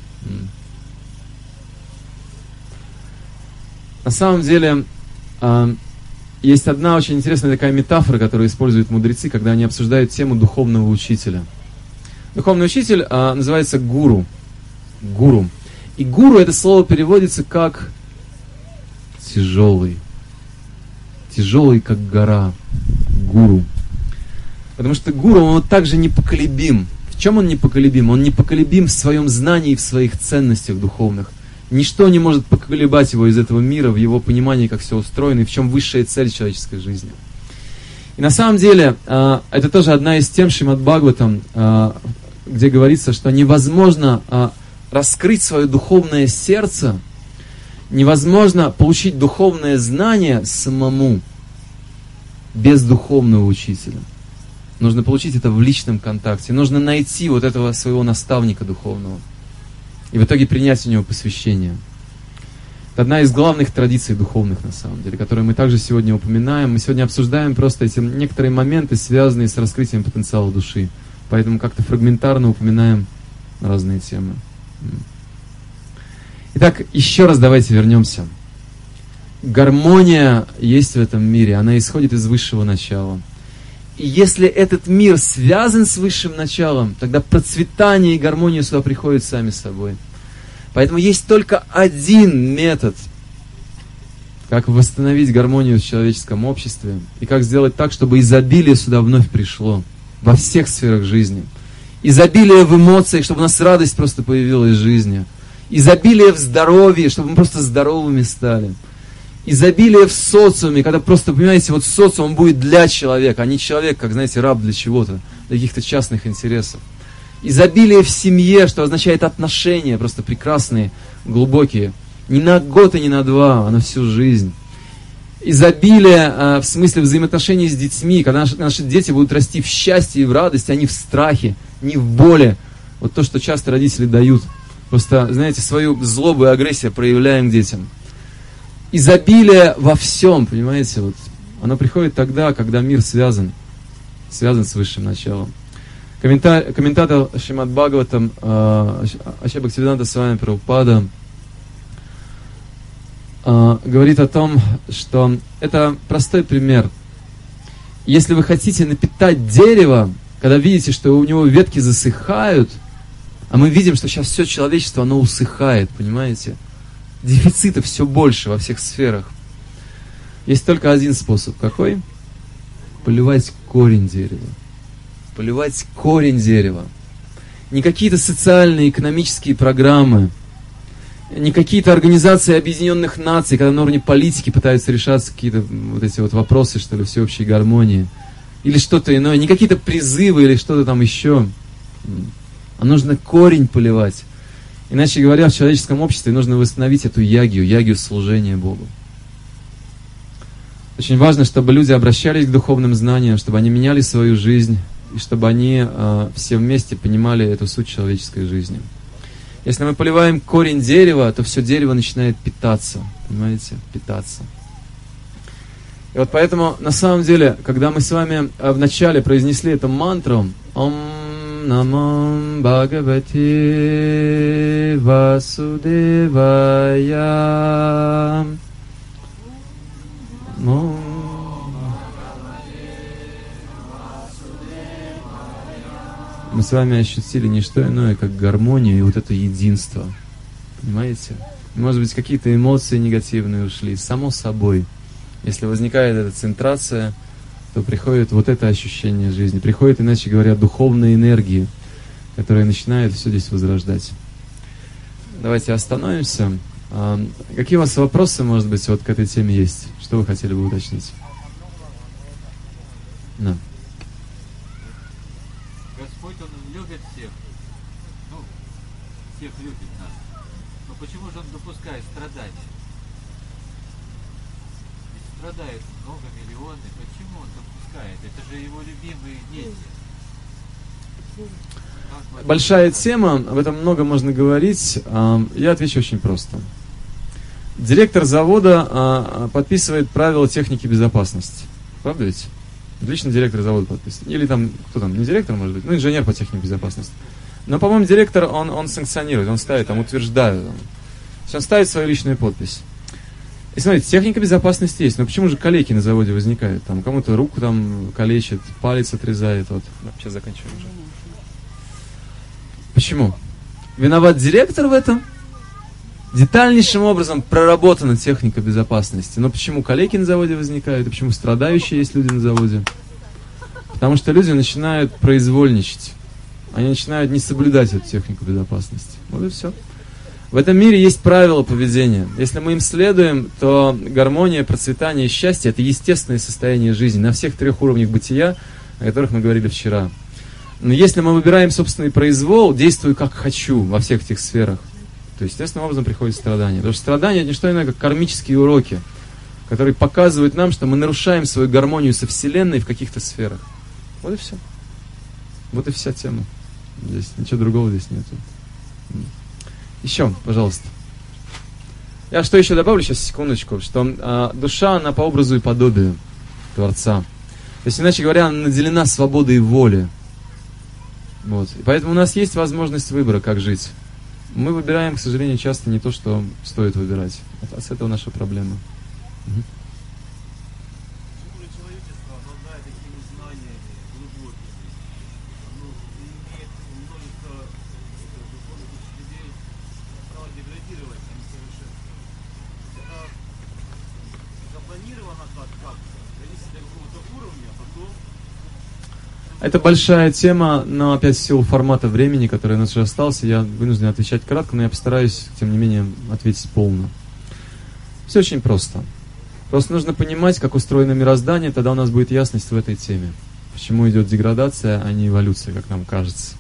На самом деле, э, есть одна очень интересная такая метафора, которую используют мудрецы, когда они обсуждают тему духовного учителя. Духовный учитель э, называется гуру. Гуру. И гуру, это слово переводится как тяжелый. Тяжелый, как гора. Гуру. Потому что гуру, он вот также непоколебим. В чем он непоколебим? Он непоколебим в своем знании и в своих ценностях духовных. Ничто не может поколебать его из этого мира, в его понимании, как все устроено, и в чем высшая цель человеческой жизни. И на самом деле, это тоже одна из тем Шримад Бхагаватам, где говорится, что невозможно раскрыть свое духовное сердце, невозможно получить духовное знание самому, без духовного учителя. Нужно получить это в личном контакте. Нужно найти вот этого своего наставника духовного. И в итоге принять у него посвящение. Это одна из главных традиций духовных, на самом деле, которые мы также сегодня упоминаем. Мы сегодня обсуждаем просто эти некоторые моменты, связанные с раскрытием потенциала души. Поэтому как-то фрагментарно упоминаем разные темы. Итак, еще раз давайте вернемся. Гармония есть в этом мире, она исходит из высшего начала. И если этот мир связан с высшим началом, тогда процветание и гармония сюда приходят сами собой. Поэтому есть только один метод, как восстановить гармонию в человеческом обществе, и как сделать так, чтобы изобилие сюда вновь пришло, во всех сферах жизни. Изобилие в эмоциях, чтобы у нас радость просто появилась в жизни. Изобилие в здоровье, чтобы мы просто здоровыми стали. Изобилие в социуме, когда просто, понимаете, вот социум будет для человека, а не человек, как, знаете, раб для чего-то, для каких-то частных интересов. Изобилие в семье, что означает отношения, просто прекрасные, глубокие. Не на год и не на два, а на всю жизнь. Изобилие э, в смысле взаимоотношений с детьми, когда наши, наши дети будут расти в счастье и в радости, а не в страхе, не в боли. Вот то, что часто родители дают. Просто, знаете, свою злобу и агрессию проявляем к детям. Изобилие во всем, понимаете, вот, оно приходит тогда, когда мир связан, связан с высшим началом. Коммента, комментатор Шримад Бхагаватам э, Ачарья Бхактивиданта Свами Прабхупада э, говорит о том, что это простой пример. Если вы хотите напитать дерево, когда видите, что у него ветки засыхают, а мы видим, что сейчас все человечество, оно усыхает, понимаете? Дефицита все больше во всех сферах. Есть только один способ. Какой? Поливать корень дерева. Поливать корень дерева. Не какие-то социальные, экономические программы, не какие-то организации Объединенных Наций, когда на уровне политики пытаются решаться какие-то вот эти вот вопросы, что ли, всеобщей гармонии. Или что-то иное. Не какие-то призывы или что-то там еще. А нужно корень поливать. Иначе говоря, в человеческом обществе нужно восстановить эту ягью, ягью служения Богу. Очень важно, чтобы люди обращались к духовным знаниям, чтобы они меняли свою жизнь, и чтобы они э, все вместе понимали эту суть человеческой жизни. Если мы поливаем корень дерева, то все дерево начинает питаться, понимаете, питаться. И вот поэтому, на самом деле, когда мы с вами вначале произнесли эту мантру «Ом Намо Бхагавати Васудевая», мы с вами ощутили не что иное, как гармонию и вот это единство. Понимаете? Может быть, какие-то эмоции негативные ушли, само собой. Если возникает эта центрация, то приходит вот это ощущение жизни. Приходит, иначе говоря, духовная энергия, которая начинает все здесь возрождать. Давайте остановимся. А, какие у вас вопросы, может быть, вот к этой теме есть? Что вы хотели бы уточнить? Да. Господь, Он любит всех. Ну, всех любит нас. Но почему же Он допускает страдать? Ведь страдает много, миллионы. Почему Он допускает? Это же Его любимые дети. Большая тема, об этом много можно говорить. Я отвечу очень просто. Директор завода подписывает правила техники безопасности. Правда ведь? Лично директор завода подписывает. Или там, кто там, не директор, может быть, ну, инженер по технике безопасности. Но, по-моему, директор, он, он санкционирует, он ставит, там, утверждает. Он, он ставит свою личную подпись. И смотрите, техника безопасности есть, но почему же калеки на заводе возникают? Там кому-то руку там калечит, палец отрезает. Вот. Да, сейчас заканчиваем уже. Почему? Виноват директор в этом? Детальнейшим образом проработана техника безопасности. Но почему калеки на заводе возникают? И почему страдающие есть люди на заводе? Потому что люди начинают произвольничать. Они начинают не соблюдать эту технику безопасности. Вот и все. В этом мире есть правила поведения. Если мы им следуем, то гармония, процветание и счастье – это естественное состояние жизни на всех трех уровнях бытия, о которых мы говорили вчера. Но если мы выбираем собственный произвол, действую как хочу во всех этих сферах, то естественным образом приходит страдание. Потому что страдание – это не что иное, как кармические уроки, которые показывают нам, что мы нарушаем свою гармонию со Вселенной в каких-то сферах. Вот и все. Вот и вся тема. Здесь ничего другого здесь нету. Еще, пожалуйста. Я что еще добавлю, сейчас, секундочку, что а, душа, она по образу и подобию Творца. То есть, иначе говоря, она наделена свободой воли. Вот. И поэтому у нас есть возможность выбора, как жить. Мы выбираем, к сожалению, часто не то, что стоит выбирать. А с этого наша проблема. Угу. Это большая тема, но опять в силу формата времени, который у нас уже остался, я вынужден отвечать кратко, но я постараюсь, тем не менее, ответить полно. Все очень просто. Просто нужно понимать, как устроено мироздание, тогда у нас будет ясность в этой теме. Почему идет деградация, а не эволюция, как нам кажется.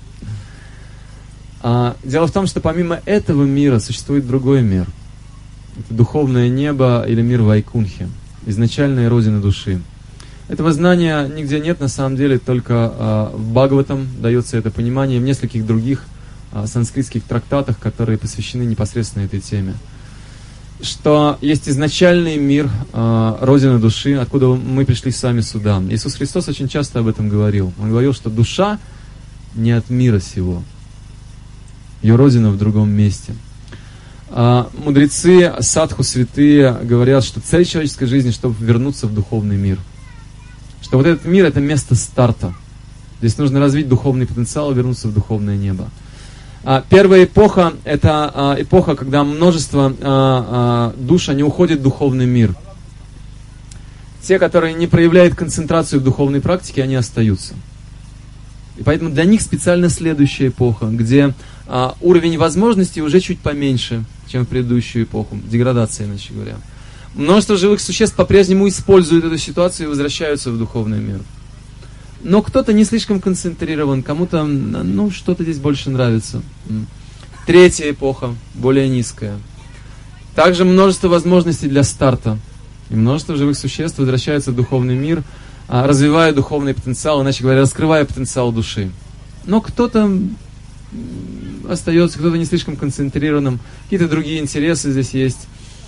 А, дело в том, что помимо этого мира существует другой мир. Это духовное небо или мир Вайкунхи, изначальная родина души. Этого знания нигде нет, на самом деле, только а, в Бхагаватам дается это понимание, в нескольких других а, санскритских трактатах, которые посвящены непосредственно этой теме. Что есть изначальный мир, а, родина души, откуда мы пришли сами сюда. Иисус Христос очень часто об этом говорил. Он говорил, что душа не от мира сего. Ее родина в другом месте. А, мудрецы, садху, святые говорят, что цель человеческой жизни, чтобы вернуться в духовный мир. Что вот этот мир – это место старта. Здесь нужно развить духовный потенциал и вернуться в духовное небо. А, первая эпоха – это а, эпоха, когда множество а, а, душ, они уходят в духовный мир. Те, которые не проявляют концентрацию в духовной практике, они остаются. И поэтому для них специально следующая эпоха, где а, уровень возможностей уже чуть поменьше, чем в предыдущую эпоху. Деградация, иначе говоря. Множество живых существ по-прежнему используют эту ситуацию и возвращаются в духовный мир. Но кто-то не слишком концентрирован, кому-то, ну, что-то здесь больше нравится. Третья эпоха, более низкая. Также множество возможностей для старта. И множество живых существ возвращаются в духовный мир, развивая духовный потенциал, иначе говоря, раскрывая потенциал души. Но кто-то остается, кто-то не слишком концентрированным, какие-то другие интересы здесь есть.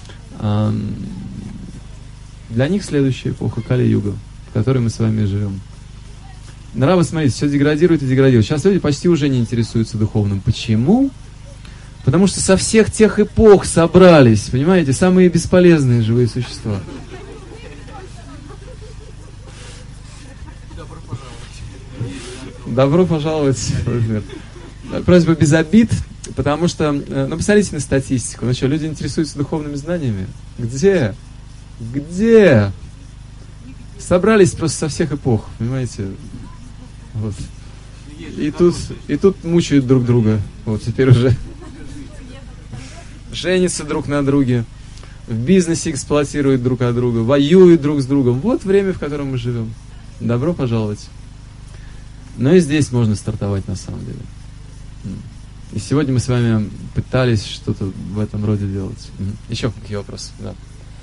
Для них следующая эпоха Кали-юга, в которой мы с вами живем. Нравы, смотрите, все деградирует и деградирует. Сейчас люди почти уже не интересуются духовным. Почему? Потому что со всех тех эпох собрались, понимаете, самые бесполезные живые существа. Добро пожаловать в мир. Просьба без обид, потому что, ну, посмотрите на статистику. Ну что, люди интересуются духовными знаниями? Где? Где? Собрались просто со всех эпох, понимаете? Вот. И тут, и тут мучают друг друга. Вот теперь уже женятся друг на друге, в бизнесе эксплуатируют друг от друга, воюют друг с другом. Вот время, в котором мы живем. Добро пожаловать. Но и здесь можно стартовать на самом деле. И сегодня мы с вами пытались что-то в этом роде делать. Еще какие вопросы? Да.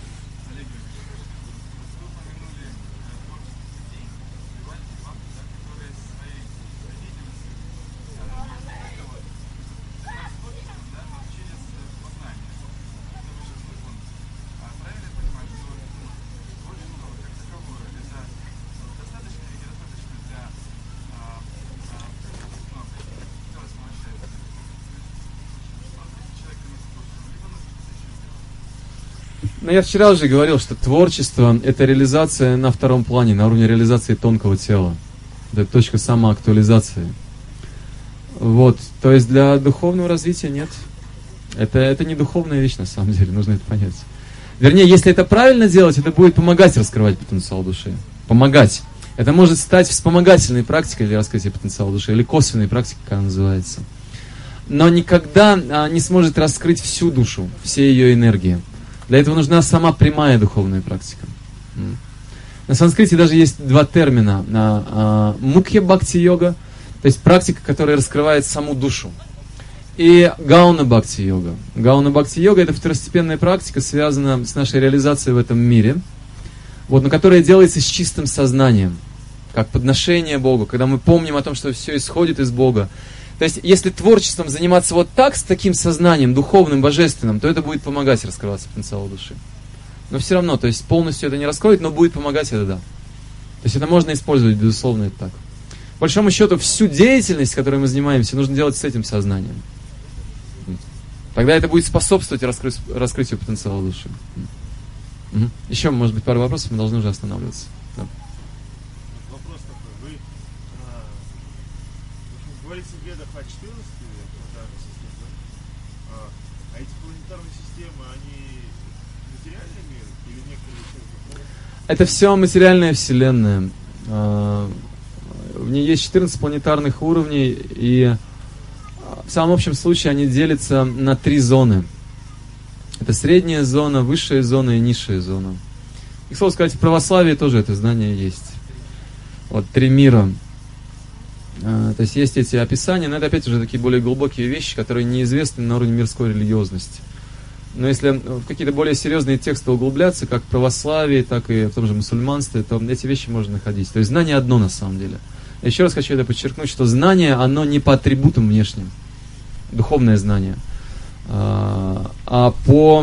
Но я вчера уже говорил, что творчество – это реализация на втором плане, на уровне реализации тонкого тела. Это точка самоактуализации. Вот. То есть для духовного развития нет. Это, это не духовная вещь на самом деле, нужно это понять. Вернее, если это правильно делать, это будет помогать раскрывать потенциал души. Помогать. Это может стать вспомогательной практикой для раскрытия потенциала души, или косвенной практикой, как она называется. Но никогда а, не сможет раскрыть всю душу, все ее энергии. Для этого нужна сама прямая духовная практика. На санскрите даже есть два термина. Мукхья бхакти-йога, то есть практика, которая раскрывает саму душу. И гауна бхакти-йога. Гауна бхакти-йога – это второстепенная практика, связанная с нашей реализацией в этом мире, вот, но которая делается с чистым сознанием, как подношение Богу, когда мы помним о том, что все исходит из Бога. То есть, если творчеством заниматься вот так, с таким сознанием, духовным, божественным, то это будет помогать раскрываться потенциалу души. Но все равно, то есть полностью это не раскроет, но будет помогать это, да. То есть это можно использовать, безусловно, это так. По большому счету, всю деятельность, которой мы занимаемся, нужно делать с этим сознанием. Тогда это будет способствовать раскрыть, раскрытию потенциала души. Угу. Еще, может быть, пару вопросов, мы должны уже останавливаться. Да. Вопрос такой. Вы а, говорите в Ведах о четырнадцати планетарных системах, а, а эти планетарные системы, они материальный мир или некоторые еще? Это все материальная вселенная. В ней есть четырнадцать планетарных уровней, и в самом общем случае они делятся на три зоны. Это средняя зона, высшая зона и низшая зона. И, к слову сказать, в православии тоже это знание есть. Вот три мира. То есть есть эти описания, но это опять уже такие более глубокие вещи, которые неизвестны на уровне мирской религиозности. Но если в какие-то более серьезные тексты углубляться, как в православии, так и в том же мусульманстве, то эти вещи можно находить. То есть знание одно на самом деле. Я еще раз хочу это подчеркнуть, что знание, оно не по атрибутам внешним. Духовное знание. А, а по...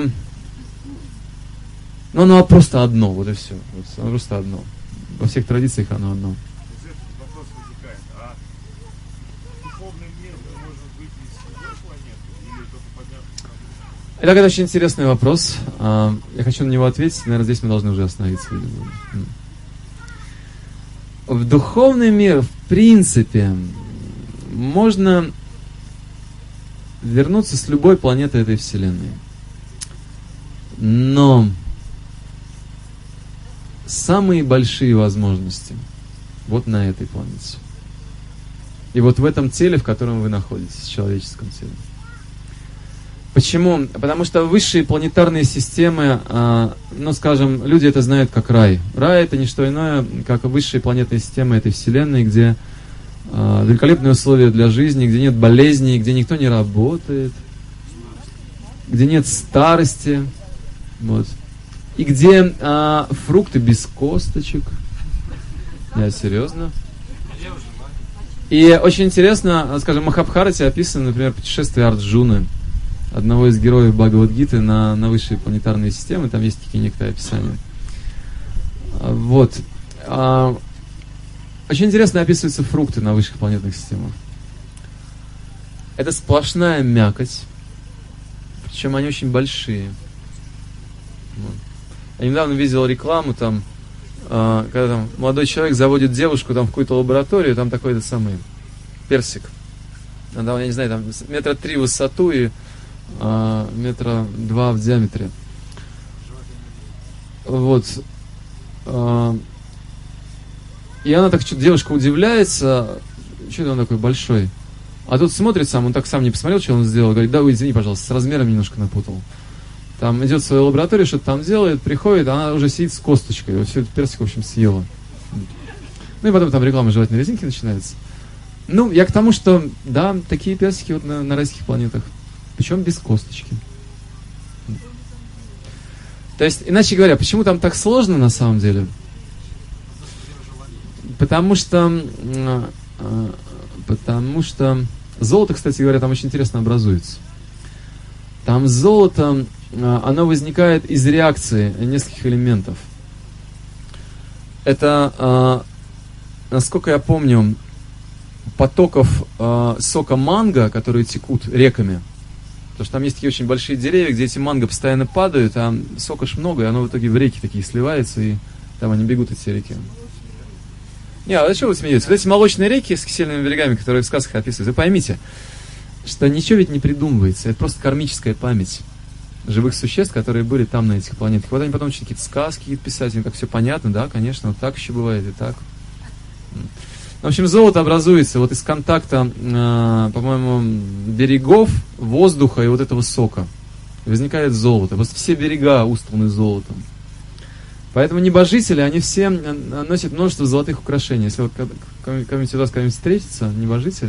Ну, оно просто одно, вот и все. Вот, оно просто одно. Во всех традициях оно одно. Из этого вопрос возникает. А духовный мир может быть из другой планеты или только подняться? Итак, это очень интересный вопрос. Я хочу на него ответить. Наверное, здесь мы должны уже остановиться. В духовный мир, в принципе, можно вернуться с любой планеты этой Вселенной. Но самые большие возможности вот на этой планете. И вот в этом теле, в котором вы находитесь, в человеческом теле. Почему? Потому что высшие планетарные системы, ну, скажем, люди это знают как рай. Рай — это не что иное, как высшие планетные системы этой Вселенной, где великолепные условия для жизни, где нет болезней, где никто не работает, где нет старости, вот. И где а, фрукты без косточек. Я серьезно. И очень интересно, скажем, в Махабхарате описано, например, путешествие Арджуны, одного из героев Бхагавад-гиты, на, на высшие планетарные системы. Там есть такие некоторые описания. Вот. А, очень интересно описываются фрукты на высших планетных системах. Это сплошная мякоть, причем они очень большие. Вот. Я недавно видел рекламу, там, э, когда там молодой человек заводит девушку там, в какую-то лабораторию, там такой-то самый персик. Да, я не знаю, там метра три в высоту и а, метра два в диаметре. Вот. А, и она так, что девушка удивляется, что это он такой большой. А тут смотрит сам, он так сам не посмотрел, что он сделал. Говорит, да, вы извини, пожалуйста, с размером немножко напутал. Там идет в свою лабораторию, что-то там делает, приходит, она уже сидит с косточкой. Вот все этот персик, в общем, съела. Ну и потом там реклама жевательной резинки начинается. Ну, я к тому, что, да, такие персики вот на, на райских планетах. Причем без косточки. То есть, иначе говоря, почему там так сложно на самом деле? Потому что... Потому что золото, кстати говоря, там очень интересно образуется. Там золото, оно возникает из реакции нескольких элементов. Это, насколько я помню, потоков сока манго, которые текут реками. Потому что там есть такие очень большие деревья, где эти манго постоянно падают, а сока ж много, и оно в итоге в реки такие сливается, и там они бегут, эти реки. Не, а что вы смеетесь? Вот эти молочные реки с кисельными берегами, которые в сказках описывают, вы поймите, что ничего ведь не придумывается, это просто кармическая память живых существ, которые были там, на этих планетах. Вот они потом начали какие-то сказки какие-то писать, им как все понятно, да, конечно, вот так еще бывает и так. В общем, золото образуется вот из контакта, э, по-моему, берегов, воздуха и вот этого сока. Возникает золото. Просто все берега устланы золотом. Поэтому небожители, они все носят множество золотых украшений. Если вот кому-нибудь у вас кому-нибудь встретится небожитель,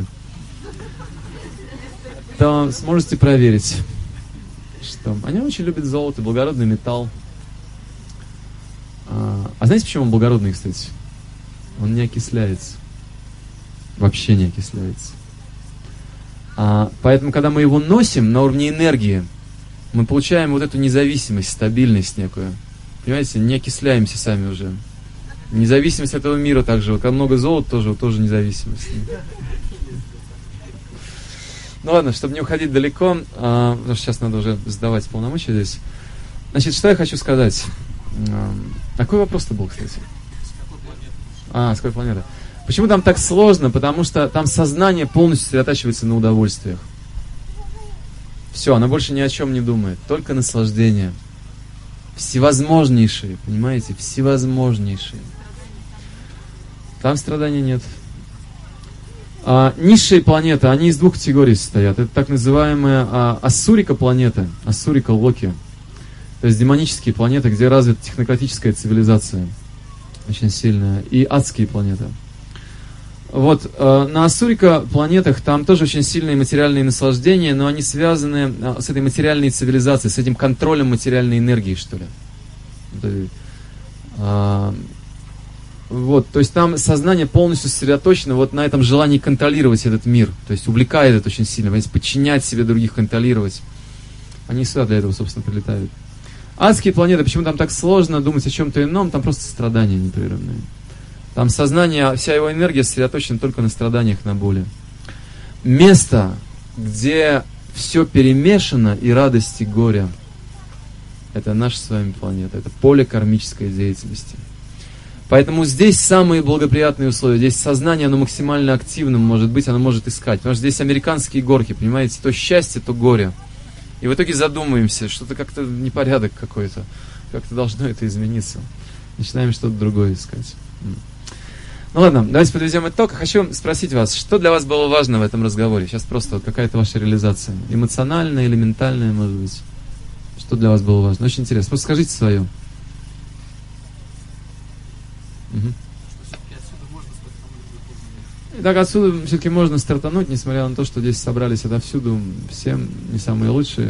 то сможете проверить, что они очень любят золото, благородный металл. А, а знаете, почему он благородный, кстати? Он не окисляется. Вообще не окисляется. А, поэтому, когда мы его носим на уровне энергии, мы получаем вот эту независимость, стабильность некую. Понимаете, не окисляемся сами уже. Независимость этого мира также. Вот, когда много золота, тоже, вот, тоже независимость. Ну ладно, чтобы не уходить далеко, а, потому что сейчас надо уже сдавать полномочия здесь. Значит, что я хочу сказать. А, какой вопрос-то был, кстати? А, с какой планеты? Почему там так сложно? Потому что там сознание полностью сосредотачивается на удовольствиях. Все, оно больше ни о чем не думает. Только наслаждение. Всевозможнейшие, понимаете? Всевозможнейшие. Там страданий нет. А, низшие планеты, они из двух категорий состоят. Это так называемые а, ассурика планеты, ассурика Локи. То есть демонические планеты, где развита технократическая цивилизация. Очень сильная. И адские планеты. Вот, э, на ассурика планетах там тоже очень сильные материальные наслаждения, но они связаны э, с этой материальной цивилизацией, с этим контролем материальной энергии, что ли. Э, вот, то есть там сознание полностью сосредоточено вот на этом желании контролировать этот мир. То есть увлекает это очень сильно, понимаете, подчинять себе других, контролировать. Они сюда для этого, собственно, прилетают. Адские планеты, почему там так сложно думать о чем-то ином, там просто страдания непрерывные. Там сознание, вся его энергия сосредоточена только на страданиях, на боли. Место, где все перемешано, и радость, и горе, это наша с вами планета, это поле кармической деятельности. Поэтому здесь самые благоприятные условия, здесь сознание, оно максимально активным может быть, оно может искать. Потому что здесь американские горки, понимаете, то счастье, то горе. И в итоге задумаемся, что-то как-то непорядок какой-то, как-то должно это измениться. Начинаем что-то другое искать. Ну ладно, давайте подведем итог. Хочу спросить вас, что для вас было важно в этом разговоре? Сейчас просто вот какая-то ваша реализация. Эмоциональная или ментальная, может быть? Что для вас было важно? Очень интересно. Просто скажите свое. Угу. Итак, отсюда все-таки можно стартануть, несмотря на то, что здесь собрались отовсюду всем не самые лучшие.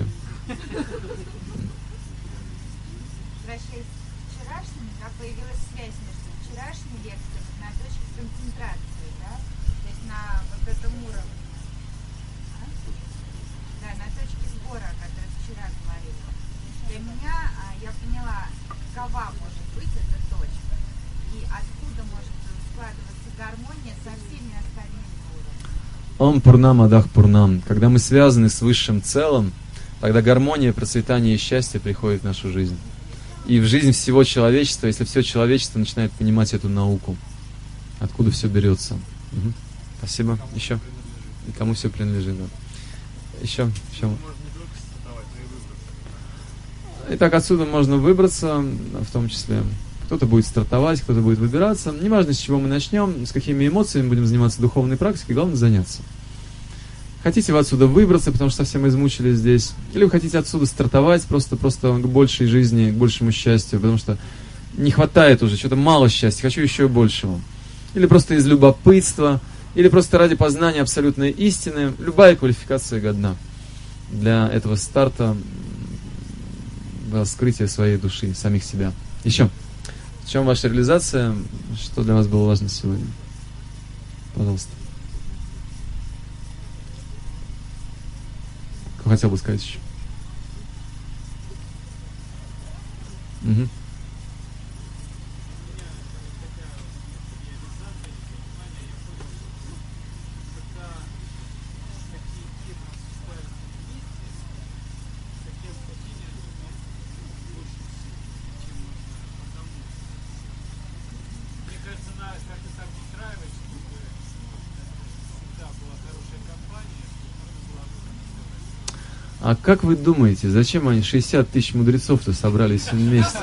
Ом Пурнам Адах Пурнам. Когда мы связаны с высшим целым, тогда гармония, процветание и счастье приходит в нашу жизнь. И в жизнь всего человечества, если все человечество начинает понимать эту науку, откуда все берется. Угу. Спасибо. Еще. кому все принадлежит. Да. Еще, в чем? Можно не только стартовать, но и выбраться. Итак, отсюда можно выбраться, в том числе. Кто-то будет стартовать, кто-то будет выбираться. Неважно, с чего мы начнем, с какими эмоциями будем заниматься духовной практикой, главное заняться. Хотите вы отсюда выбраться, потому что совсем измучились здесь, или вы хотите отсюда стартовать просто, просто к большей жизни, к большему счастью, потому что не хватает уже, что-то мало счастья, хочу еще большего. Или просто из любопытства, или просто ради познания абсолютной истины. Любая квалификация годна для этого старта, раскрытия своей души, самих себя. Еще. В чем ваша реализация? Что для вас было важно сегодня? Пожалуйста. Кто хотел бы сказать еще? Угу. А как вы думаете, зачем они шестьдесят тысяч мудрецов-то собрались вместе?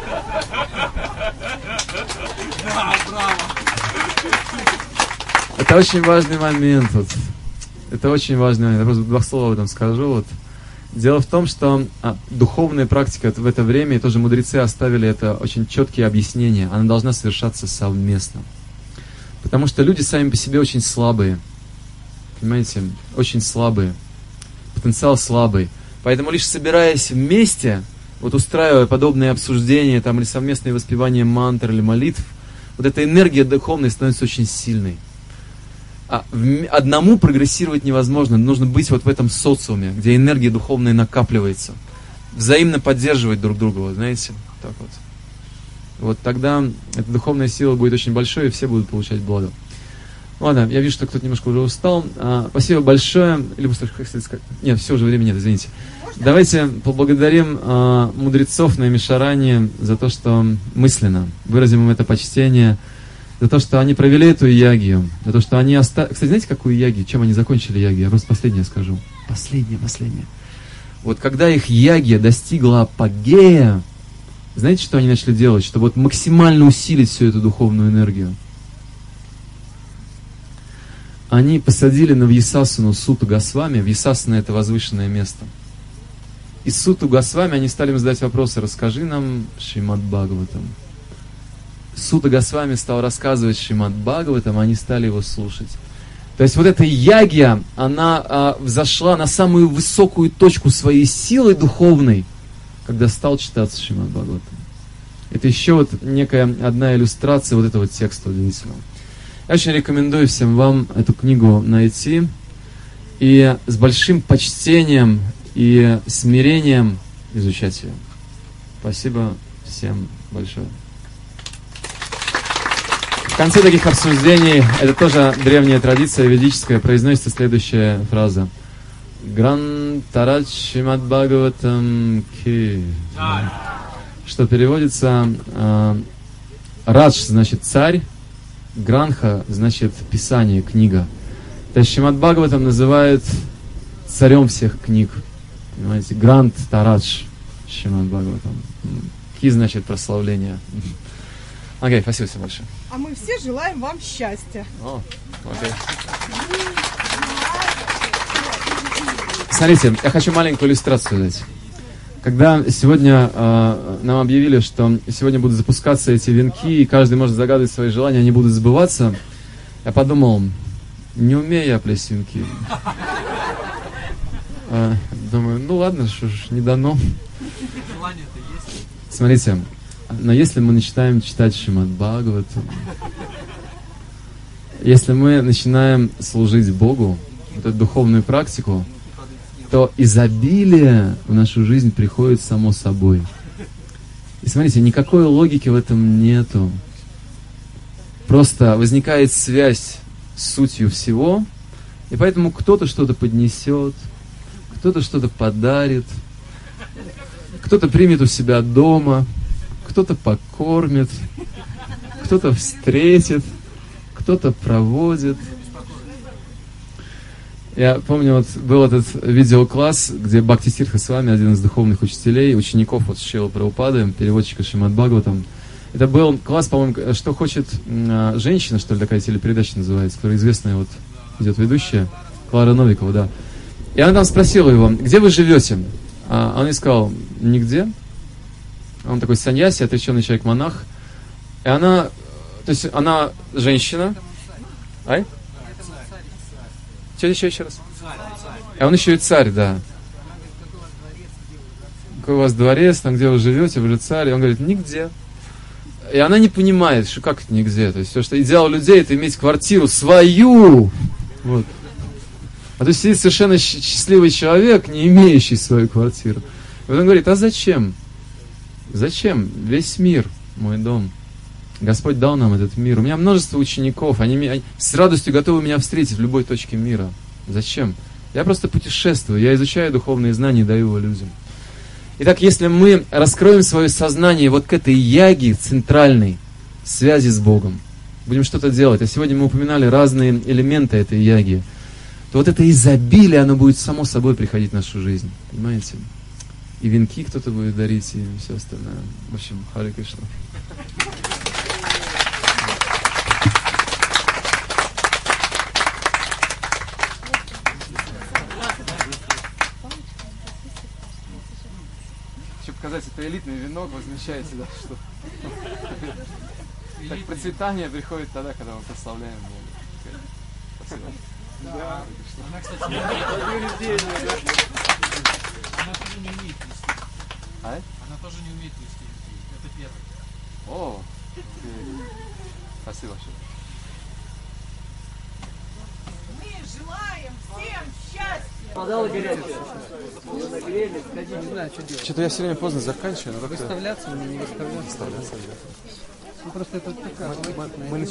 Это очень важный момент. Вот. Это очень важный момент. Я просто два слова об этом скажу. Вот. Дело в том, что а, духовная практика в это время, и тоже мудрецы оставили это очень четкие объяснения, она должна совершаться совместно. Потому что люди сами по себе очень слабые. Понимаете? Очень слабые. Потенциал слабый. Поэтому лишь собираясь вместе, вот устраивая подобные обсуждения, там, или совместное воспевание мантр или молитв, вот эта энергия духовная становится очень сильной. А одному прогрессировать невозможно. Нужно быть вот в этом социуме, где энергия духовная накапливается. Взаимно поддерживать друг друга, вот, знаете, так вот. Вот тогда эта духовная сила будет очень большой, и все будут получать благо. Ладно, я вижу, что кто-то немножко уже устал. А, спасибо большое. Или вы что, как сказать? Нет, все, уже времени нет, извините. Давайте поблагодарим а, мудрецов на Мишаране за то, что мысленно выразим им это почтение, за то, что они провели эту ягью, за то, что они оставили... Кстати, знаете, какую ягью? Чем они закончили ягью? Я просто последнее скажу. Последнее, последнее. Вот когда их ягья достигла апогея, знаете, что они начали делать? Чтобы вот максимально усилить всю эту духовную энергию. Они посадили на Вьясасану Суту Госвами. Вьясасана — это возвышенное место. И Суту Госвами они стали им задать вопросы. Расскажи нам Шримад Бхагаватам. Сута Госвами стал рассказывать Шримад Бхагаватам, они стали его слушать. То есть вот эта ягья, она а, взошла на самую высокую точку своей силы духовной, когда стал читаться Шримад Бхагаватам. Это еще вот некая одна иллюстрация вот этого текста удивительного. Я очень рекомендую всем вам эту книгу найти и с большим почтением и смирением изучать ее. Спасибо всем большое. В конце таких обсуждений, это тоже древняя традиция ведическая, произносится следующая фраза. Грантарадж Шримад Бхагаватам Ки. Что переводится э, Радж значит царь, Гранха значит писание, книга. То есть Шримад Бхагаватам называют царем всех книг. Понимаете? Грант Тарадж Шримад Бхагаватам. Ки значит прославление. Окей, okay, спасибо всем большое. А мы все желаем вам счастья. О, окей. Смотрите, я хочу маленькую иллюстрацию дать. Когда сегодня э, нам объявили, что сегодня будут запускаться эти венки, и каждый может загадывать свои желания, они будут сбываться, я подумал, не умею я плесть венки. Э, думаю, ну ладно, что ж, не дано. Смотрите, но если мы начинаем читать Шримад Бхагаватам, если мы начинаем служить Богу, вот эту духовную практику, то изобилие в нашу жизнь приходит само собой. И смотрите, никакой логики в этом нету. Просто возникает связь с сутью всего, и поэтому кто-то что-то поднесет, кто-то что-то подарит, кто-то примет у себя дома, кто-то покормит, кто-то встретит, кто-то проводит. Я помню, вот был этот видеокласс, где Бхакти Тиртха с вами, один из духовных учителей, учеников вот Шрилы Прабхупады, переводчика Шримад Бхагаватам. Это был класс, по-моему, «Что хочет э, женщина», что ли, такая телепередача называется, которая известная вот идет ведущая, Клара Новикова, да. И она там спросила его: где вы живете? А он ей сказал: нигде. Он такой саньяси, отреченный человек-монах. И она, то есть она женщина. Ай? Что еще, еще раз? А он еще и царь, да. Какой у вас дворец, там где вы живете, вы же царь. И он говорит: нигде. И она не понимает, что как это нигде. То есть все, что идеал людей, это иметь квартиру свою. Вот. А то есть сидит совершенно счастливый человек, не имеющий свою квартиру. И вот он говорит: а зачем? Зачем? Весь мир мой дом. Господь дал нам этот мир. У меня множество учеников, они, они с радостью готовы меня встретить в любой точке мира. Зачем? Я просто путешествую, я изучаю духовные знания и даю его людям. Итак, если мы раскроем свое сознание вот к этой яге центральной связи с Богом, будем что-то делать, а сегодня мы упоминали разные элементы этой яги, то вот это изобилие, оно будет само собой приходить в нашу жизнь. Понимаете? И венки кто-то будет дарить, и все остальное. В общем, Харе Кришна. Хочу показать, это элитный венок, возмещаете, да, что... Так, процветание приходит тогда, когда мы прославляем Бога. Спасибо. Да. Она, кстати, не умеет. Она тоже не умеет плести. А? Она тоже не умеет плести. Это первое. О, спасибо большое. Мы желаем всем счастья. Что-то я все время поздно заканчиваю, но как-то... Выставляться, не выставляться. Выставляться, да. Ну, просто это такая... Мы, мы, мы